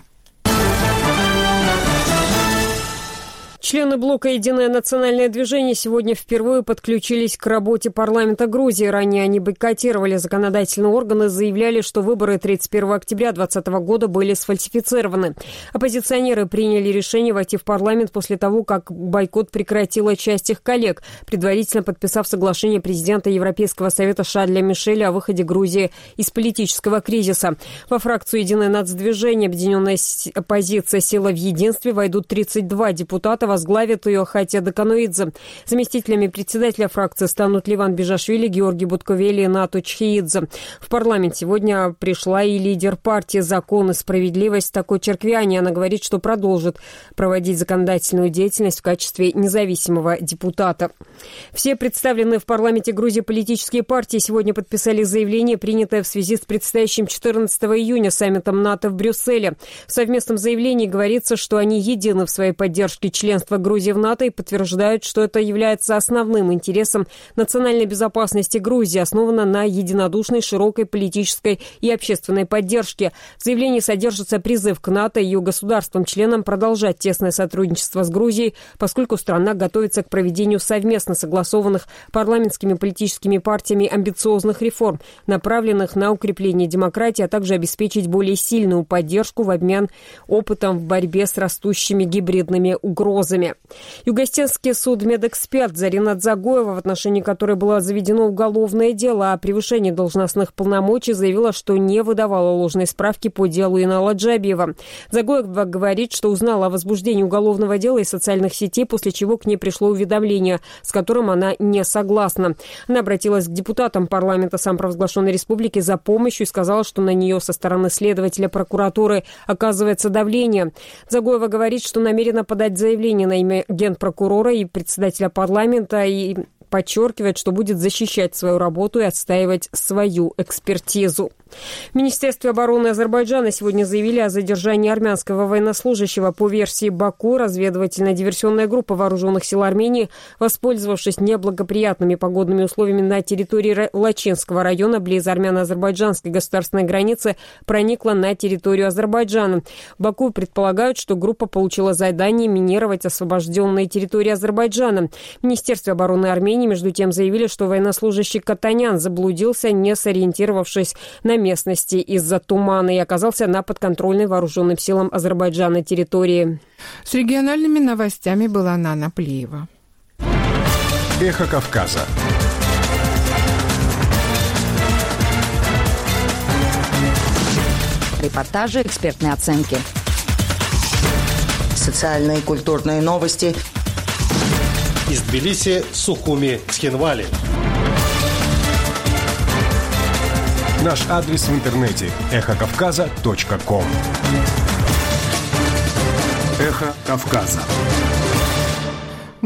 [SPEAKER 5] Члены блока «Единое национальное движение» сегодня впервые подключились к работе парламента Грузии. Ранее они бойкотировали законодательные органы, заявляли, что выборы тридцать первого октября две тысячи двадцатого года были сфальсифицированы. Оппозиционеры приняли решение войти в парламент после того, как бойкот прекратила часть их коллег, предварительно подписав соглашение президента Европейского совета Шарля Мишеля о выходе Грузии из политического кризиса. Во фракцию «Единое нацдвижение» объединенная оппозиция «Сила в единстве» войдут тридцать два депутата, возглавит ее Хатя Даканоидзе. Заместителями председателя фракции станут Ливан Бежашвили, Георгий Будковели и Нату Чхиидзе. В парламент сегодня пришла и лидер партии «Закон и справедливость» Тако Черквяни. Она говорит, что продолжит проводить законодательную деятельность в качестве независимого депутата. Все представленные в парламенте Грузии политические партии сегодня подписали заявление, принятое в связи с предстоящим четырнадцатого июня саммитом НАТО в Брюсселе. В совместном заявлении говорится, что они едины в своей поддержке членства Грузии в НАТО и подтверждают, что это является основным интересом национальной безопасности Грузии, основано на единодушной, широкой политической и общественной поддержке. В заявлении содержится призыв к НАТО и ее государствам-членам продолжать тесное сотрудничество с Грузией, поскольку страна готовится к проведению совместно согласованных парламентскими политическими партиями амбициозных реформ, направленных на укрепление демократии, а также обеспечить более сильную поддержку в обмен опытом в борьбе с растущими гибридными угрозами. Югостинский судмедэксперт Зарина Дзагоева, в отношении которой было заведено уголовное дело о превышении должностных полномочий, заявила, что не выдавала ложной справки по делу Инала Джабиева. Дзагоева говорит, что узнала о возбуждении уголовного дела из социальных сетей, после чего к ней пришло уведомление, с которым она не согласна. Она обратилась к депутатам парламента самопровозглашенной республики за помощью и сказала, что на нее со стороны следователя прокуратуры оказывается давление. Дзагоева говорит, что намерена подать заявление на имя генпрокурора и председателя парламента и подчеркивает, что будет защищать свою работу и отстаивать свою экспертизу. В Министерстве обороны Азербайджана сегодня заявили о задержании армянского военнослужащего. По версии Баку, разведывательно-диверсионная группа вооруженных сил Армении, воспользовавшись неблагоприятными погодными условиями на территории Лачинского района близ армяно-азербайджанской государственной границы, проникла на территорию Азербайджана. В Баку предполагают, что группа получила задание минировать освобожденные территории Азербайджана. В Министерстве обороны Армении, между тем, заявили, что военнослужащий Катанян заблудился, не сориентировавшись на местности из-за тумана, и оказался на подконтрольной вооруженным силам Азербайджана территории.
[SPEAKER 1] С региональными новостями была Нана Плиева.
[SPEAKER 13] Эхо Кавказа.
[SPEAKER 14] Репортажи, экспертные оценки.
[SPEAKER 2] Социальные и культурные новости.
[SPEAKER 7] Из Тбилиси, Сухуми, Цхинвали.
[SPEAKER 13] Наш адрес в интернете эхо кавказа точка ком. Эхо Кавказа.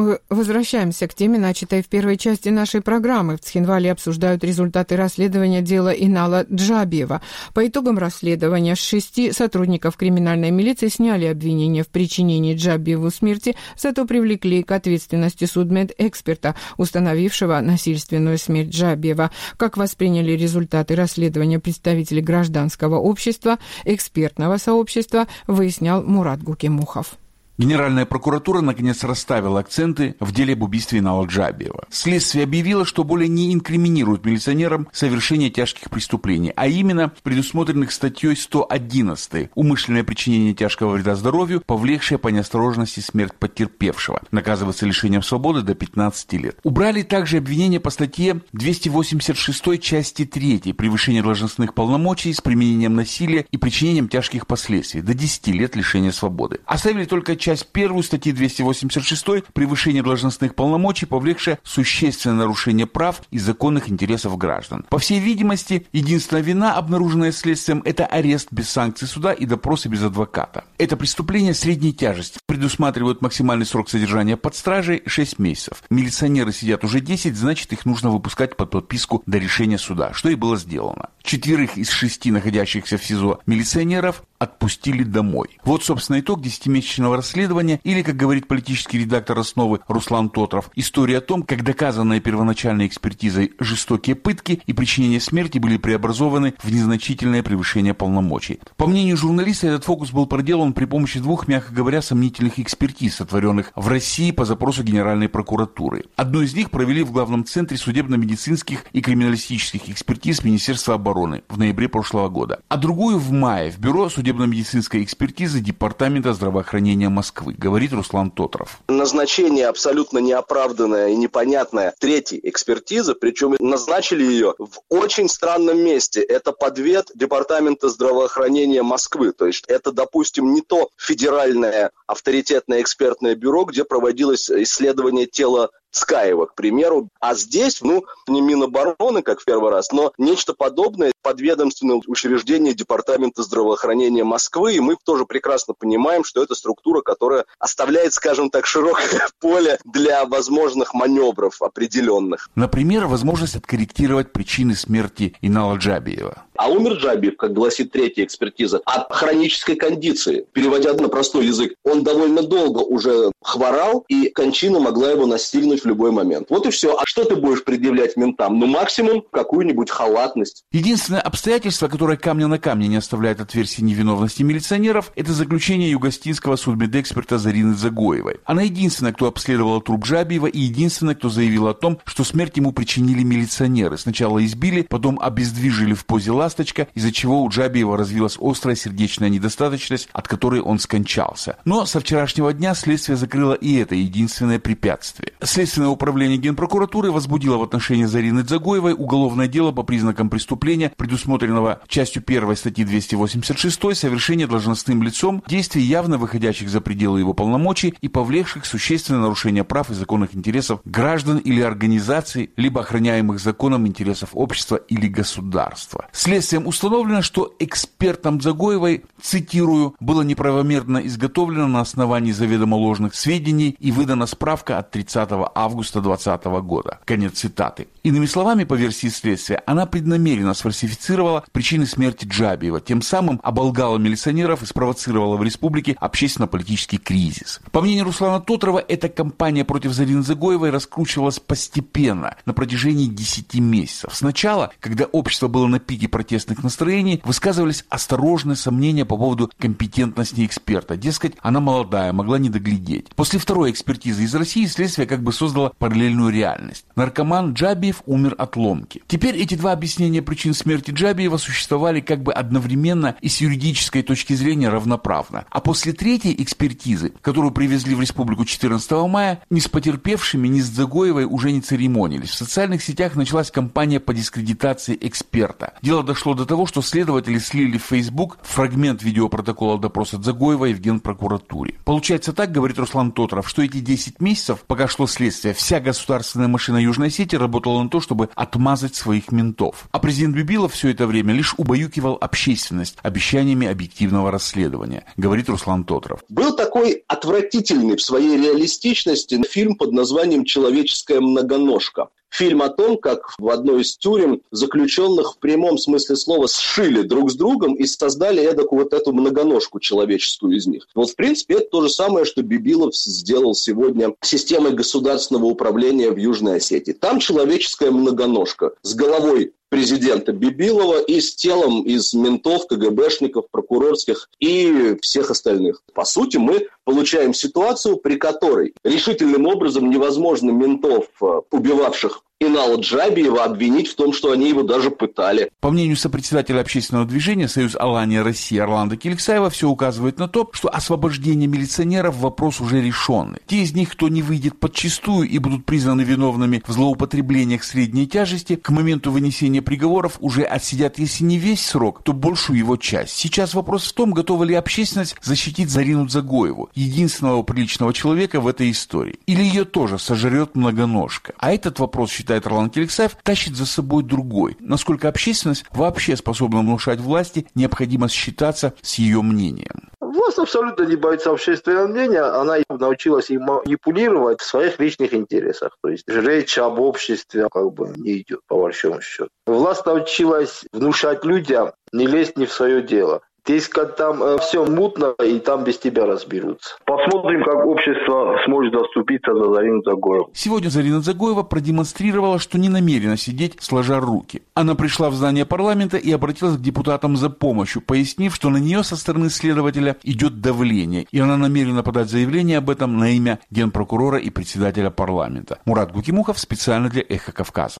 [SPEAKER 1] Мы возвращаемся к теме, начатой в первой части нашей программы. В Цхинвале обсуждают результаты расследования дела Инала Джабиева. По итогам расследования с шести сотрудников криминальной милиции сняли обвинения в причинении Джабиеву смерти, зато привлекли к ответственности судмедэксперта, установившего насильственную смерть Джабиева. Как восприняли результаты расследования представители гражданского общества, экспертного сообщества, выяснял Мурат Гукемухов.
[SPEAKER 15] Генеральная прокуратура наконец расставила акценты в деле об убийстве Инала Джабиева. Следствие объявило, что более не инкриминирует милиционерам совершение тяжких преступлений, а именно предусмотренных статьей сто одиннадцать «Умышленное причинение тяжкого вреда здоровью, повлекшее по неосторожности смерть потерпевшего». Наказывается лишением свободы до пятнадцати лет. Убрали также обвинения по статье двести восемьдесят шесть части третьей «Превышение должностных полномочий с применением насилия и причинением тяжких последствий» до десяти лет лишения свободы. Оставили только часть Часть первую статьи двести восемьдесят шесть «Превышение должностных полномочий, повлекшее существенное нарушение прав и законных интересов граждан». По всей видимости, единственная вина, обнаруженная следствием, это арест без санкций суда и допросы без адвоката. Это преступление средней тяжести. Предусматривают максимальный срок содержания под стражей шесть месяцев. Милиционеры сидят уже десять, значит, их нужно выпускать под подписку до решения суда, что и было сделано. Четверых из шести находящихся в СИЗО милиционеров отпустили домой. Вот, собственно, итог десятимесячного расследования, или, как говорит политический редактор «Основы» Руслан Тотров, история о том, как доказанные первоначальной экспертизой жестокие пытки и причинение смерти были преобразованы в незначительное превышение полномочий. По мнению журналиста, этот фокус был проделан при помощи двух, мягко говоря, сомнительных экспертиз, сотворенных в России по запросу Генеральной прокуратуры. Одну из них провели в Главном центре судебно-медицинских и криминалистических экспертиз Министерства обороны в ноябре прошлого года, а другую в мае в Бюро судебно-медицинской экспертизы Департамента здравоохранения Москвы, говорит Руслан Тотров.
[SPEAKER 16] Назначение абсолютно неоправданное и непонятное третьей экспертизы, причем назначили ее в очень странном месте. Это подвед Департамента здравоохранения Москвы. То есть это, допустим, не то федеральное авторитетное экспертное бюро, где проводилось исследование тела Цкаева, к примеру. А здесь, ну, не Минобороны, как в первый раз, но нечто подобное, подведомственное учреждение Департамента здравоохранения Москвы, и мы тоже прекрасно понимаем, что это структура, которая оставляет, скажем так, широкое поле для возможных маневров определенных.
[SPEAKER 15] Например, возможность откорректировать причины смерти Инала Джабиева.
[SPEAKER 16] А умер Джабиев, как гласит третья экспертиза, от хронической кондиции. Переводя на простой язык, он довольно долго уже хворал, и кончина могла его настигнуть в любой момент. Вот и все. А что ты будешь предъявлять ментам? Ну, максимум какую-нибудь халатность.
[SPEAKER 15] Единственное обстоятельство, которое камня на камне не оставляет от версии невиновности милиционеров, это заключение югостинского судмедэксперта Зарины Загоевой. Она единственная, кто обследовала труп Джабиева, и единственная, кто заявила о том, что смерть ему причинили милиционеры. Сначала избили, потом обездвижили в позе ласточка, из-за чего у Джабиева развилась острая сердечная недостаточность, от которой он скончался. Но со вчерашнего дня следствие закрыло и это единственное препятствие. Следственное управление Генпрокуратуры возбудило в отношении Зарины Загоевой уголовное дело по признакам преступления, предусмотренного частью первой статьи двести восемьдесят шесть «Совершение должностным лицом действий, явно выходящих за пределы его полномочий и повлекших существенное нарушение прав и законных интересов граждан или организаций, либо охраняемых законом интересов общества или государства». Следствием установлено, что экспертом Загоевой, цитирую, было неправомерно изготовлено на основании заведомо ложных сведений и выдана справка от тридцатого августа двадцатого года. Конец цитаты. Иными словами, по версии следствия, она преднамеренно сфальсифицировала причины смерти Джабиева, тем самым оболгала милиционеров и спровоцировала в республике общественно-политический кризис. По мнению Руслана Тотрова, эта кампания против Зарины Загоевой раскручивалась постепенно, на протяжении десяти месяцев. Сначала, когда общество было на пике протестных настроений, высказывались осторожные сомнения по поводу компетентности эксперта. Дескать, она молодая, могла не доглядеть. После второй экспертизы из России следствие как бы создало параллельную реальность. Наркоман Джабиев умер от ломки. Теперь эти два объяснения причин смерти Джабиева существовали как бы одновременно и с юридической точки зрения равноправно. А после третьей экспертизы, которую привезли в республику четырнадцатого мая, ни с потерпевшими, ни с Загоевой уже не церемонились. В социальных сетях началась кампания по дискредитации эксперта. Дело дошло до того, что следователи слили в Facebook фрагмент видеопротокола допроса Загоевой в Генпрокуратуре. Получается так, говорит Руслан Тотров, что эти десять месяцев, пока шло следствие следствия вся государственная машина Южной Осетии работала на то, чтобы отмазать своих ментов. А президент Бибилов все это время лишь убаюкивал общественность обещаниями объективного расследования, говорит Руслан Тотров.
[SPEAKER 16] Был такой отвратительный в своей реалистичности фильм под названием «Человеческая многоножка». Фильм о том, как в одной из тюрем заключенных в прямом смысле слова сшили друг с другом и создали эдакую вот эту многоножку человеческую из них. Вот, в принципе, это то же самое, что Бибилов сделал сегодня системой государственного управления в Южной Осетии. Там человеческая многоножка с головой президента Бибилова и с телом из ментов, КГБшников, прокурорских и всех остальных. По сути, мы получаем ситуацию, при которой решительным образом невозможно ментов, убивавших Инала Джабиева, обвинить в том, что они его даже пытали.
[SPEAKER 15] По мнению сопредседателя общественного движения «Союз Алания России» Орландо Келексаева, все указывает на то, что освобождение милиционеров – вопрос уже решенный. Те из них, кто не выйдет подчистую и будут признаны виновными в злоупотреблениях средней тяжести, к моменту вынесения приговоров уже отсидят, если не весь срок, то большую его часть. Сейчас вопрос в том, готова ли общественность защитить Зарину Дзагоеву, единственного приличного человека в этой истории. Или ее тоже сожрет многоножка. А этот вопрос, считает Орландо Келексаев, тащит за собой другой. Насколько общественность вообще способна внушать власти необходимость считаться с ее мнением.
[SPEAKER 17] Власть абсолютно не боится общественного мнения, она научилась им манипулировать в своих личных интересах. То есть речь об обществе как бы не идет, по большому счету. Власть научилась внушать людям не лезть не в свое дело. Дескать, там э, все мутно, и там без тебя разберутся. Посмотрим, как общество сможет заступиться за Зарину Дзагоеву.
[SPEAKER 15] Сегодня Зарина Дзагоева продемонстрировала, что не намерена сидеть сложа руки. Она пришла в здание парламента и обратилась к депутатам за помощью, пояснив, что на нее со стороны следователя идет давление, и она намерена подать заявление об этом на имя генпрокурора и председателя парламента. Мурат Гукимухов специально для «Эхо Кавказа».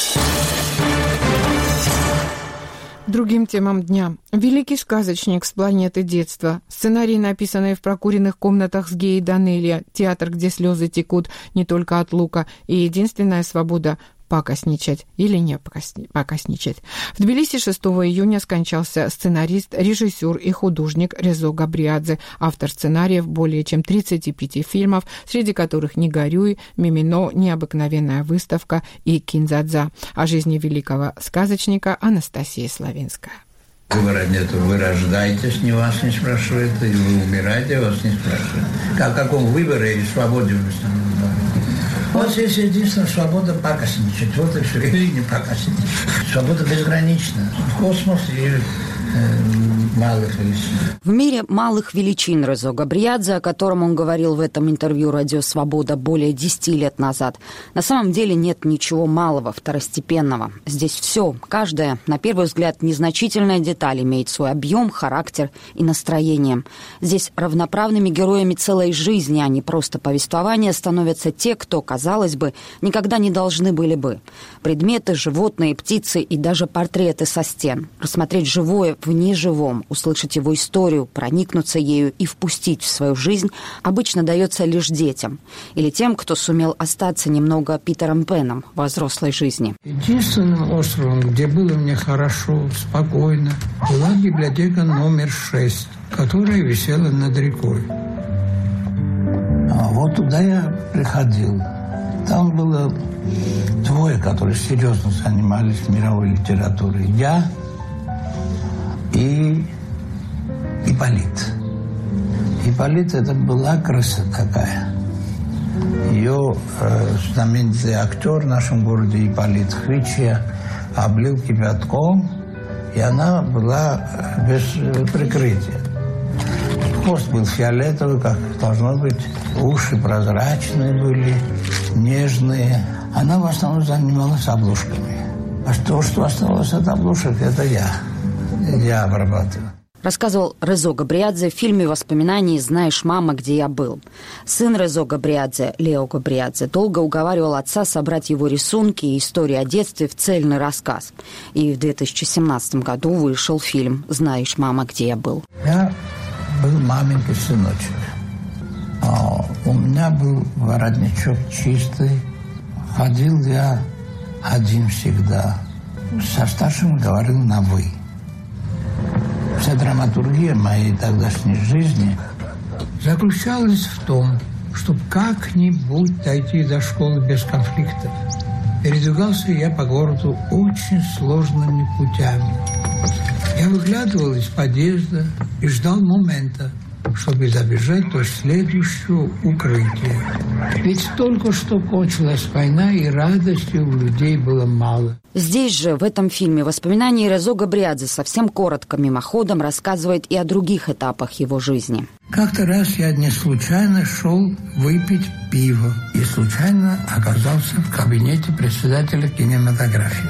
[SPEAKER 1] Другим темам дня. «Великий сказочник с планеты детства», сценарий, написанный в прокуренных комнатах с Геей Данелия, театр, где слезы текут не только от лука, и единственная свобода – покосничать или не покосничать. В Тбилиси шестого июня скончался сценарист, режиссер и художник Резо Габриадзе, автор сценариев более чем тридцати пяти фильмов, среди которых «Не горюй», «Мимино», «Необыкновенная выставка» и «Кинзадза». О жизни великого сказочника Анастасия Славинская.
[SPEAKER 18] Выбора нет, вы рождаетесь, ни вас не спрашивают, и вы умираете, вас не спрашивают. О каком выборе или свободе вы с нами говорите? У вас есть единственная свобода покосничать. Вот и все. Или не покосничать. Свобода безгранична. Космос и э, малых величин.
[SPEAKER 14] В мире малых величин Резо Габриадзе, о котором он говорил в этом интервью «Радио Свобода» более десяти лет назад, на самом деле нет ничего малого, второстепенного. Здесь все, каждая, на первый взгляд, незначительная деталь имеет свой объем, характер и настроение. Здесь равноправными героями целой жизни, а не просто повествования, становятся те, кто, казалось бы, никогда не должны были бы. Предметы, животные, птицы и даже портреты со стен. Рассмотреть живое в неживом, услышать его историю, проникнуться ею и впустить в свою жизнь обычно дается лишь детям или тем, кто сумел остаться немного Питером Пеном во взрослой жизни.
[SPEAKER 18] Единственным островом, где было мне хорошо, спокойно, была библиотека номер шесть, которая висела над рекой. А вот туда я приходил. Там было двое, которые серьезно занимались мировой литературой. Я и Ипполит. Ипполит – это была крыса такая. Ее э, знаменитый актер в нашем городе Ипполит Хвичья облил кипятком, и она была без прикрытия. Хвост был фиолетовый, как должно быть, уши прозрачные были, нежные. Она в основном занималась обложками. А то, что осталось от обложек, это я. Я обрабатываю.
[SPEAKER 14] Рассказывал Резо Габриадзе в фильме «Воспоминания. Знаешь, мама, где я был». Сын Резо Габриадзе, Лео Габриадзе, долго уговаривал отца собрать его рисунки и истории о детстве в цельный рассказ. И в две тысячи семнадцатом году вышел фильм «Знаешь, мама, где я был».
[SPEAKER 18] Я был маменький сыночек. А у меня был воротничок чистый. Ходил я один всегда. Со старшим говорил на «вы». Вся драматургия моей тогдашней жизни заключалась в том, чтобы как-нибудь дойти до школы без конфликтов. Передвигался я по городу очень сложными путями. Я выглядывал из подъезда и ждал момента, чтобы забежать до следующего укрытия. Ведь только что кончилась война, и радости у людей было мало.
[SPEAKER 14] Здесь же, в этом фильме, воспоминания Резо Габриадзе совсем коротко, мимоходом рассказывает и о других этапах его жизни.
[SPEAKER 18] Как-то раз я не случайно шел выпить пиво и случайно оказался в кабинете председателя кинематографии.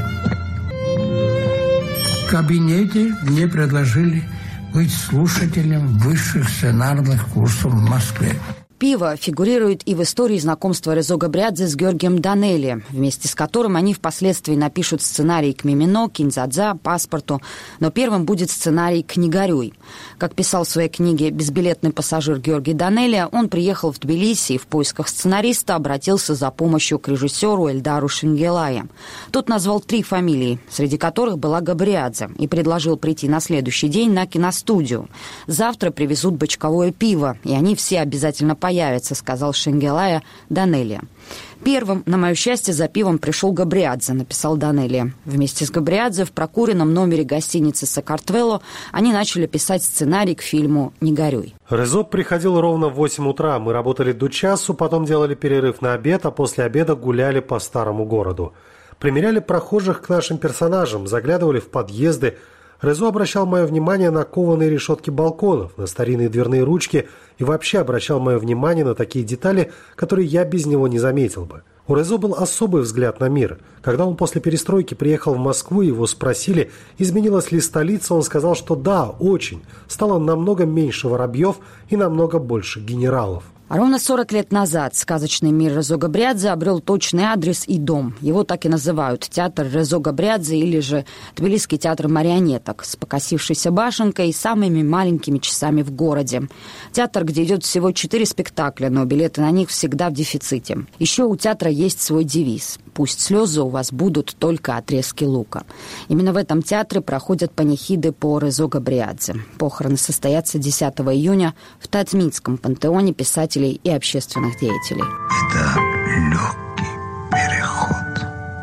[SPEAKER 18] В кабинете мне предложили быть слушателем высших сценарных курсов в Москве.
[SPEAKER 14] Пиво фигурирует и в истории знакомства Резо Габриадзе с Георгием Данелли, вместе с которым они впоследствии напишут сценарий к «Мимино», «Кинзадза», «Паспорту», но первым будет сценарий к «Негорюй». Как писал в своей книге «Безбилетный пассажир» Георгий Данелли, он приехал в Тбилиси и в поисках сценариста обратился за помощью к режиссеру Эльдару Шенгелае. Тот назвал три фамилии, среди которых была Габриадзе, и предложил прийти на следующий день на киностудию. «Завтра привезут бочковое пиво, и они все обязательно появятся», — сказал Шенгелае Данелли. «Первым, на мое счастье, за пивом пришел Габриадзе», — написал Данелли. Вместе с Габриадзе в прокуренном номере гостиницы «Сакартвело» они начали писать сценарий к фильму «Не горюй».
[SPEAKER 7] Резо приходил ровно в восемь утра. Мы работали до часу, потом делали перерыв на обед, а после обеда гуляли по старому городу. Примеряли прохожих к нашим персонажам, заглядывали в подъезды. Резо обращал мое внимание на кованые решетки балконов, на старинные дверные ручки и вообще обращал мое внимание на такие детали, которые я без него не заметил бы. У Резо был особый взгляд на мир. Когда он после перестройки приехал в Москву, его спросили, изменилась ли столица, он сказал, что да, очень. Стало намного меньше воробьев и намного больше генералов.
[SPEAKER 14] А ровно сорок лет назад сказочный мир Резо Габриадзе обрел точный адрес и дом. Его так и называют – театр Резо Габриадзе или же Тбилисский театр марионеток с покосившейся башенкой и самыми маленькими часами в городе. Театр, где идет всего четыре спектакля, но билеты на них всегда в дефиците. Еще у театра есть свой девиз – «Пусть слезы у вас будут только отрезки лука». Именно в этом театре проходят панихиды по Резо Габриадзе. Похороны состоятся десятого июня в Татминском пантеоне писателей и общественных деятелей.
[SPEAKER 18] Это легкий переход,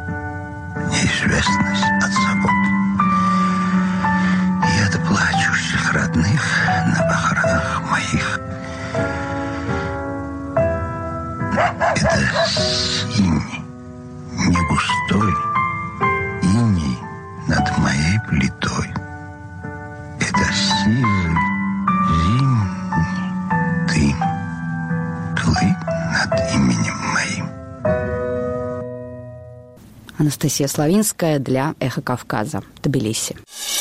[SPEAKER 18] неизвестность от забот и от плачущих родных на похоронах моих. Это синий, не густой иней над моей плитой. Это сизый зимний дым над именем моим.
[SPEAKER 14] Анастасия Славинская для «Эхо Кавказа», Тбилиси.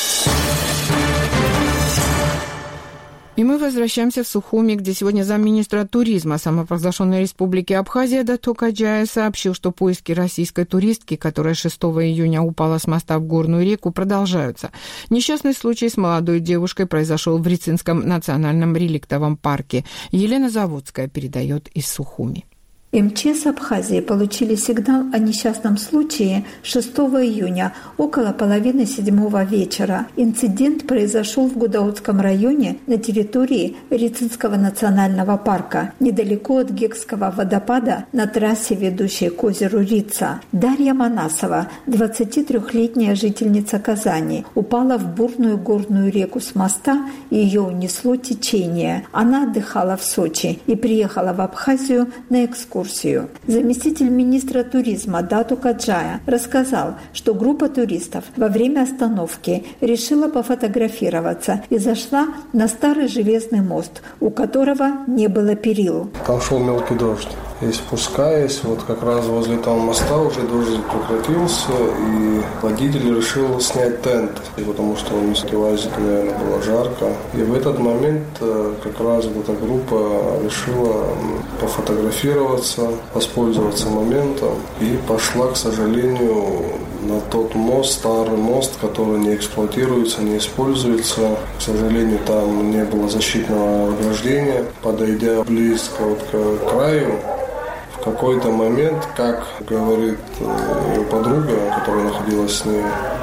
[SPEAKER 1] И мы возвращаемся в Сухуми, где сегодня замминистра туризма самопровозглашенной республики Абхазия Дато Каджая сообщил, что поиски российской туристки, которая шестого июня упала с моста в горную реку, продолжаются. Несчастный случай с молодой девушкой произошел в Рицинском национальном реликтовом парке. Елена Заводская передает из Сухуми.
[SPEAKER 19] эм че эс Абхазии получили сигнал о несчастном случае шестого июня около половины седьмого вечера. Инцидент произошел в Гудаутском районе на территории Рицинского национального парка, недалеко от Гекского водопада на трассе, ведущей к озеру Рица. Дарья Манасова, двадцатитрёхлетняя жительница Казани, упала в бурную горную реку с моста, и ее унесло течение. Она отдыхала в Сочи и приехала в Абхазию на экскурсию. Заместитель министра туризма Дато Каджая рассказал, что группа туристов во время остановки решила пофотографироваться и зашла на старый железный мост, у которого не было перил.
[SPEAKER 20] Там шел мелкий дождь. И спускаясь, вот как раз возле того моста уже дождь прекратился, и водитель решил снять тент, потому что он в УАЗике, наверное, было жарко. И в этот момент как раз вот эта группа решила пофотографироваться, воспользоваться моментом и пошла, к сожалению, на тот мост, старый мост, который не эксплуатируется, не используется. К сожалению, там не было защитного ограждения. Подойдя близко вот к краю, в какой-то момент, как говорит ее подруга, которая находилась с ней,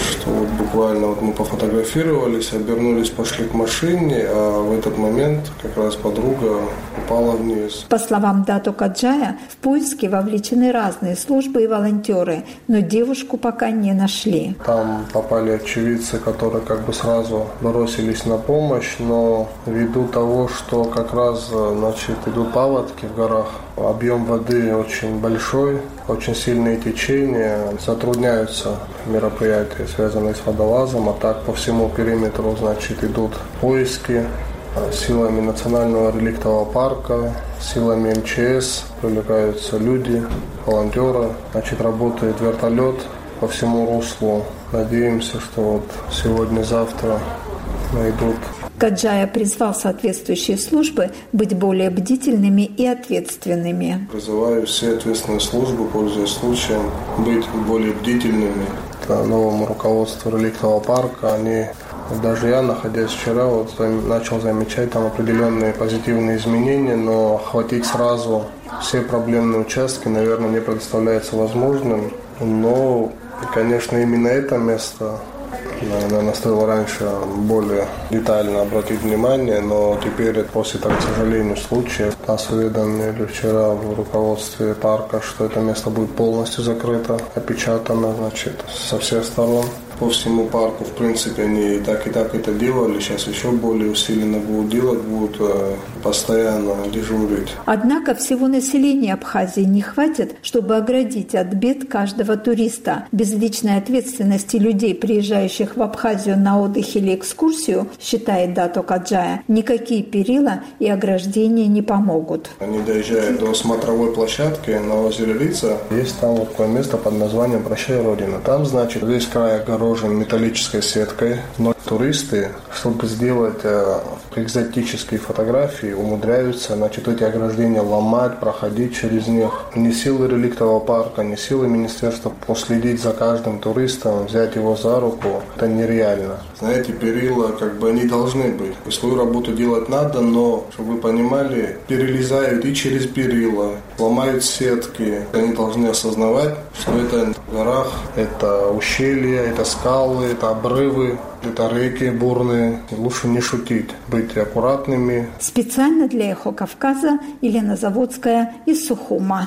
[SPEAKER 20] что вот буквально вот мы пофотографировались, обернулись, пошли к машине, а в этот момент как раз подруга упала вниз.
[SPEAKER 19] По словам Дато Каджая, в поиски вовлечены разные службы и волонтеры, но девушку пока не нашли.
[SPEAKER 20] Там попали очевидцы, которые как бы сразу бросились на помощь, но ввиду того, что как раз, значит, идут паводки в горах, объем воды очень большой, очень сильные течения, затрудняются мероприятия, связанные с водолазом, а так по всему периметру, значит, идут поиски силами Национального реликтового парка, силами эм че эс, привлекаются люди, волонтеры, значит, работает вертолет по всему руслу. Надеемся, что вот сегодня-завтра найдут.
[SPEAKER 19] Каджая призвал соответствующие службы быть более бдительными и ответственными.
[SPEAKER 20] Призываю все ответственные службы, пользуясь случаем, быть более бдительными. Это новому руководству реликтового парка, они, даже я, находясь вчера, вот, начал замечать там определенные позитивные изменения, но охватить сразу все проблемные участки, наверное, не представляется возможным. Но, конечно, именно это место, наверное, стоило раньше более детально обратить внимание, но теперь, после, так, к сожалению, случая, нас уведомили вчера в руководстве парка, что это место будет полностью закрыто, опечатано, значит, со всех сторон. По всему парку, в принципе, они и так, и так это делали, сейчас еще более усиленно будут делать, будут э, постоянно дежурить.
[SPEAKER 19] Однако всего населения Абхазии не хватит, чтобы оградить от бед каждого туриста. Без личной ответственности людей, приезжающих в Абхазию на отдых или экскурсию, считает Дато Каджая, никакие перила и ограждения не помогут.
[SPEAKER 20] Они доезжают до смотровой площадки на озере Лица. Есть там вот такое место под названием «Прощай, Родина». Там, значит, весь край огорожен металлической сеткой, но туристы, чтобы сделать э, экзотические фотографии, умудряются, значит, эти ограждения ломать, проходить через них. Ни силы реликтового парка, ни силы министерства последить за каждым туристом, взять его за руку, это нереально. Знаете, перила, как бы, они должны быть. И свою работу делать надо, но, чтобы вы понимали, перелезают и через перила, ломают сетки. Они должны осознавать, что это в горах, это ущелья, это скалы, это обрывы, это реки бурные. Лучше не шутить, быть аккуратными.
[SPEAKER 19] Специально для «Эхо Кавказа» Елена Заводская из Сухума.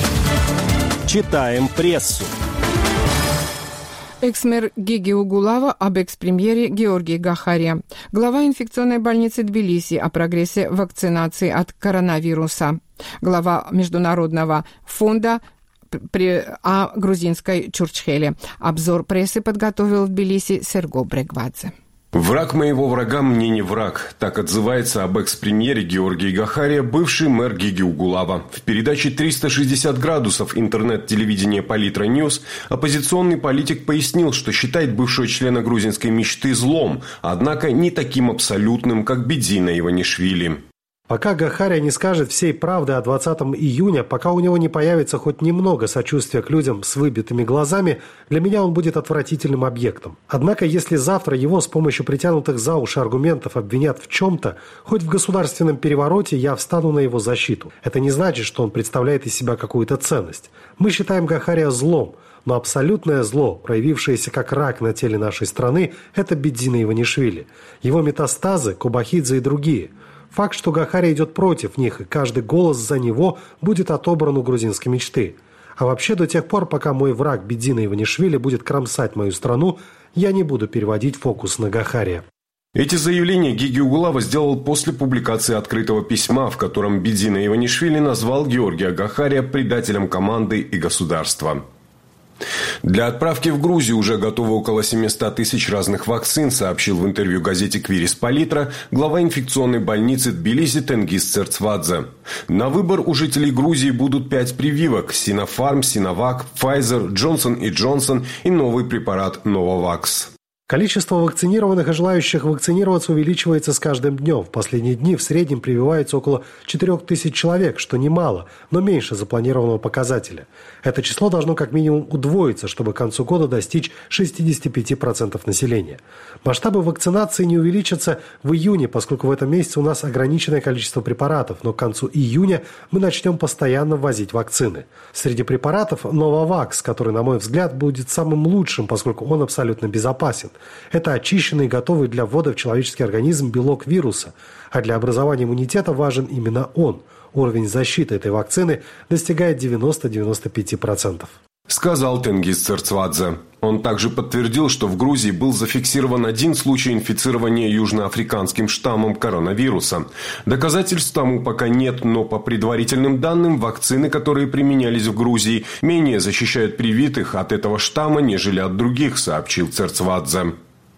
[SPEAKER 13] Читаем прессу.
[SPEAKER 1] Экс-мэр Гиги Угулава об экс-премьере Георгии Гахаре. Глава инфекционной больницы Тбилиси о прогрессе вакцинации от коронавируса. Глава Международного фонда при, о грузинской Чурчхеле. Обзор прессы подготовил в Тбилиси Серго Брегвадзе.
[SPEAKER 8] «Враг моего врага мне не враг». Так отзывается об экс-премьере Георгии Гахаре бывший мэр Гиги Угулава. В передаче «триста шестьдесят градусов» интернет-телевидения «Политра Ньюс» оппозиционный политик пояснил, что считает бывшего члена грузинской мечты злом, однако не таким абсолютным, как Бедзина Иванишвили.
[SPEAKER 7] Пока Гахаре не скажет всей правды о двадцатого июня, пока у него не появится хоть немного сочувствия к людям с выбитыми глазами, для меня он будет отвратительным объектом. Однако, если завтра его с помощью притянутых за уши аргументов обвинят в чем-то, хоть в государственном перевороте, я встану на его защиту. Это не значит, что он представляет из себя какую-то ценность. Мы считаем Гахаре злом, но абсолютное зло, проявившееся как рак на теле нашей страны, это Бедзина Иванишвили. Его метастазы, Кобахидзе и другие. Факт, что Гахаре идет против них, и каждый голос за него будет отобран у грузинской мечты. А вообще, до тех пор, пока мой враг Бедзина Иванишвили будет кромсать мою страну, я не буду переводить фокус на Гахаре.
[SPEAKER 8] Эти заявления Гиги Угулава сделал после публикации открытого письма, в котором Бедзина Иванишвили назвал Георгия Гахаре предателем команды и государства. Для отправки в Грузию уже готовы около семьсот тысяч разных вакцин, сообщил в интервью газете «Квирис Политра» глава инфекционной больницы Тбилиси Тенгиз Церцвадзе. На выбор у жителей Грузии будут пять прививок – Синофарм, Синовак, Pfizer, Джонсон и Джонсон и новый препарат Новавакс.
[SPEAKER 7] Количество вакцинированных и желающих вакцинироваться увеличивается с каждым днем. В последние дни в среднем прививается около четырех тысяч человек, что немало, но меньше запланированного показателя. Это число должно как минимум удвоиться, чтобы к концу года достичь шестьдесят пять процентов населения. Масштабы вакцинации не увеличатся в июне, поскольку в этом месяце у нас ограниченное количество препаратов, но к концу июня мы начнем постоянно ввозить вакцины. Среди препаратов Novavax, который, на мой взгляд, будет самым лучшим, поскольку он абсолютно безопасен. Это очищенный и готовый для ввода в человеческий организм белок вируса, а для образования иммунитета важен именно он. Уровень защиты этой вакцины достигает девяносто-девяносто пять процентов.
[SPEAKER 8] Сказал Тенгиз Церцвадзе. Он также подтвердил, что в Грузии был зафиксирован один случай инфицирования южноафриканским штаммом коронавируса. Доказательств тому пока нет, но по предварительным данным, вакцины, которые применялись в Грузии, менее защищают привитых от этого штамма, нежели от других, сообщил Церцвадзе.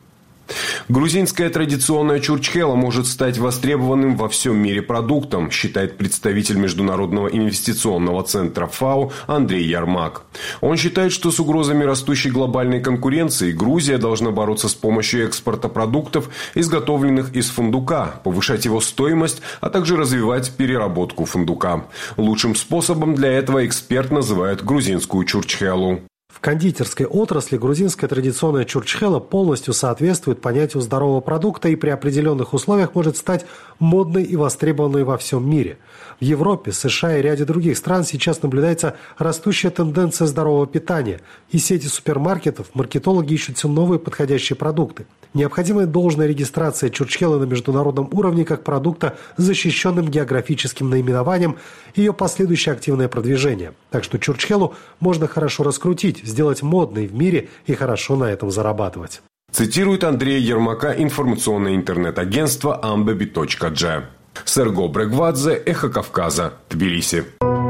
[SPEAKER 8] Грузинская традиционная чурчхела может стать востребованным во всем мире продуктом, считает представитель Международного инвестиционного центра ФАО Андрей Ярмак. Он считает, что с угрозами растущей глобальной конкуренции Грузия должна бороться с помощью экспорта продуктов, изготовленных из фундука, повышать его стоимость, а также развивать переработку фундука. Лучшим способом для этого эксперт называет грузинскую чурчхелу.
[SPEAKER 7] В кондитерской отрасли грузинская традиционная чурчхела полностью соответствует понятию здорового продукта и при определенных условиях может стать модной и востребованной во всем мире. В Европе, США и ряде других стран сейчас наблюдается растущая тенденция здорового питания. Из сети супермаркетов маркетологи ищут все новые подходящие продукты. Необходимая должная регистрация чурчхелы на международном уровне как продукта с защищенным географическим наименованием и ее последующее активное продвижение. Так что чурчхелу можно хорошо раскрутить, сделать модной в мире и хорошо на этом зарабатывать.
[SPEAKER 8] Цитирует Андрея Ермака информационное интернет-агентство амбеби точка джи. Серго Брегвадзе, Эхо Кавказа, Тбилиси.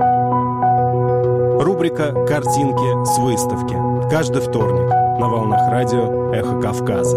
[SPEAKER 13] Рубрика «Картинки с выставки». Каждый вторник на волнах радио «Эхо Кавказа».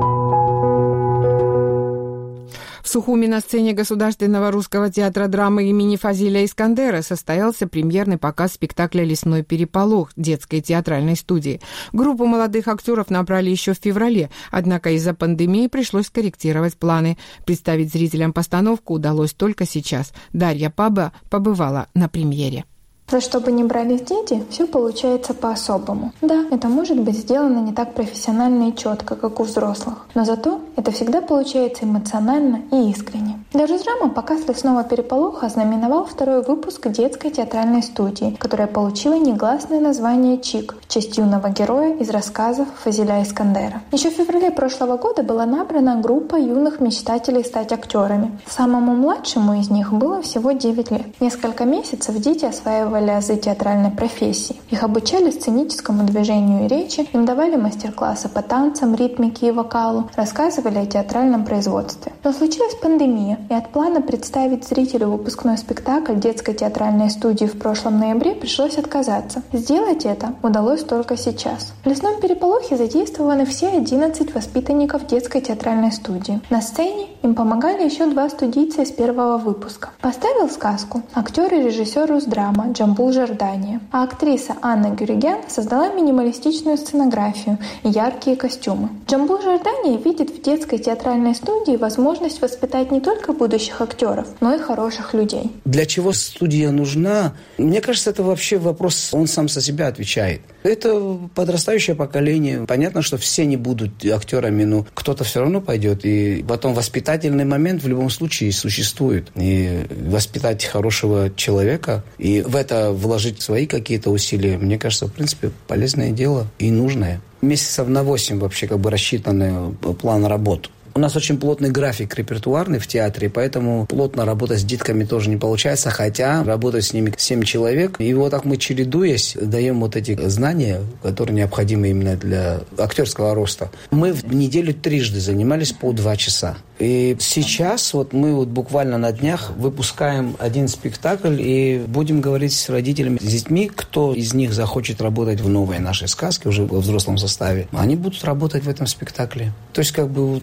[SPEAKER 1] В Сухуми на сцене Государственного русского театра драмы имени Фазиля Искандера состоялся премьерный показ спектакля «Лесной переполох» детской театральной студии. Группу молодых актеров набрали еще в феврале, однако из-за пандемии пришлось корректировать планы. Представить зрителям постановку удалось только сейчас. Дарья Паба побывала на премьере.
[SPEAKER 21] За что бы ни брались дети, все получается по-особому. Да, это может быть сделано не так профессионально и четко, как у взрослых, но зато это всегда получается эмоционально и искренне. Для Рузрама показ «Лесного переполоха» ознаменовал второй выпуск детской театральной студии, которая получила негласное название «ЧИК» в честь юного героя из рассказов Фазиля Искандера. Еще в феврале прошлого года была набрана группа юных мечтателей стать актерами. Самому младшему из них было всего девять лет. Несколько месяцев дети осваивали азы театральной профессии. Их обучали сценическому движению и речи, им давали мастер-классы по танцам, ритмике и вокалу, рассказывали о театральном производстве. Но случилась пандемия, и от плана представить зрителю выпускной спектакль детской театральной студии в прошлом ноябре пришлось отказаться. Сделать это удалось только сейчас. В «Лесном переполохе» задействованы все одиннадцать воспитанников детской театральной студии. На сцене им помогали еще два студийца из первого выпуска. Поставил сказку актер и режиссер Руздрама Джамбул Жардания, а актриса Анна Гюригян создала минималистичную сценографию и яркие костюмы. Джамбул Жардания видит в детской театральной студии возможность воспитать не только будущих актеров, но и хороших людей.
[SPEAKER 22] Для чего студия нужна? Мне кажется, это вообще вопрос, он сам за себя отвечает. Это подрастающее поколение. Понятно, что все не будут актерами, но кто-то все равно пойдет. И потом воспитательный момент в любом случае существует. И воспитать хорошего человека, и в это вложить свои какие-то усилия, мне кажется, в принципе, полезное дело и нужное. Месяцев на восемь вообще как бы рассчитанный план работ. У нас очень плотный график репертуарный в театре, поэтому плотно работать с детками тоже не получается, хотя работать с ними семь человек. И вот так мы, чередуясь, даем вот эти знания, которые необходимы именно для актерского роста. Мы в неделю трижды занимались по два часа. И сейчас вот мы вот буквально на днях выпускаем один спектакль и будем говорить с родителями, с детьми, кто из них захочет работать в новой нашей сказке, уже во взрослом составе. Они будут работать в этом спектакле. То есть как бы они у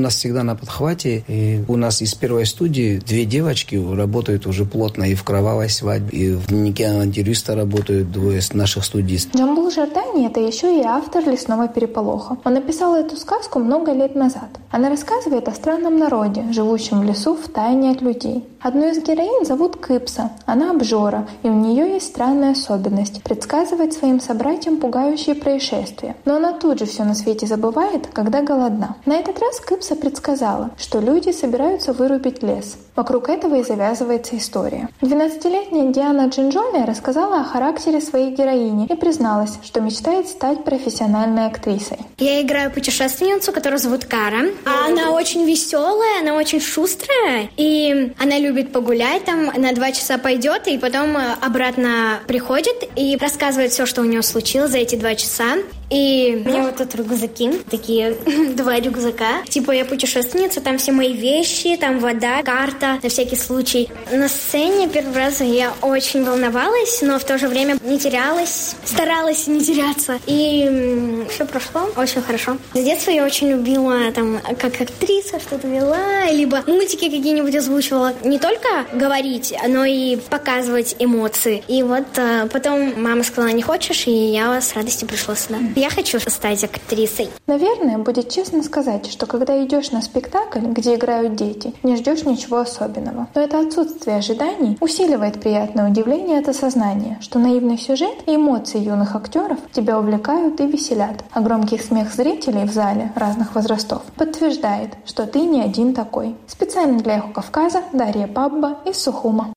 [SPEAKER 22] нас всегда на подхвате. И у нас из первой студии две девочки работают уже плотно и в «Кровавой свадьбе», и в «Дневнике авантюриста» работают двое из наших студистов.
[SPEAKER 21] Джамбул Жордани – это еще и автор «Лесного переполоха». Он написал эту сказку много лет назад. Она рассказывает о странном народе, живущем в лесу в тайне от людей. Одну из героинь зовут Кыпса. Она обжора, и у нее есть странная особенность – предсказывать своим собратьям пугающие происшествия. Но она тут же все на свете забывает, когда голодна. На этот раз Кыпса предсказала, что люди собираются вырубить лес. Вокруг этого и завязывается история. двенадцатилетняя Диана Джинджоли рассказала о характере своей героини и призналась, что мечтает стать профессиональной актрисой.
[SPEAKER 3] Я играю путешественницу, которую зовут Кара. Она очень веселая, она очень шустрая, и она любит погулять, там на два часа пойдет, и потом обратно приходит и рассказывает все, что у нее случилось за эти два часа. И у меня вот тут рюкзаки, такие два рюкзака. Типа я путешественница, там все мои вещи, там вода, карта, на всякий случай. На сцене первый раз я очень волновалась, но в то же время не терялась, старалась не теряться. И все прошло очень хорошо. С детства я очень любила там как актриса что-то вела, либо мультики какие-нибудь озвучивала. Не только говорить, но и показывать эмоции. И вот а, потом мама сказала, не хочешь, и я с радостью пришла сюда. Я хочу стать актрисой.
[SPEAKER 21] Наверное, будет честно сказать, что когда идешь на спектакль, где играют дети, не ждешь ничего особенного. Но это отсутствие ожиданий усиливает приятное удивление от осознания, что наивный сюжет и эмоции юных актеров тебя увлекают и веселят. А громкий смех зрителей в зале разных возрастов подтверждает, что ты не один такой. Специально для «Эхо Кавказа» Дарья Бабба из Сухума.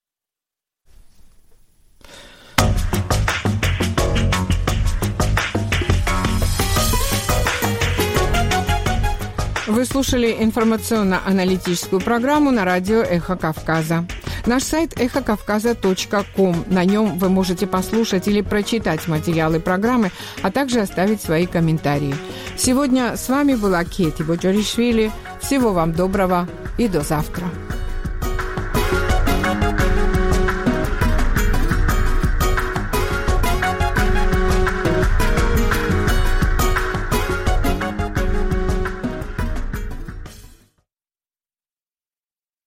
[SPEAKER 1] Вы слушали информационно-аналитическую программу на радио «Эхо Кавказа». Наш сайт эхо кавказа точка ком. На нем вы можете послушать или прочитать материалы программы, а также оставить свои комментарии. Сегодня с вами была Кети Боджоришвили. Всего вам доброго и до завтра.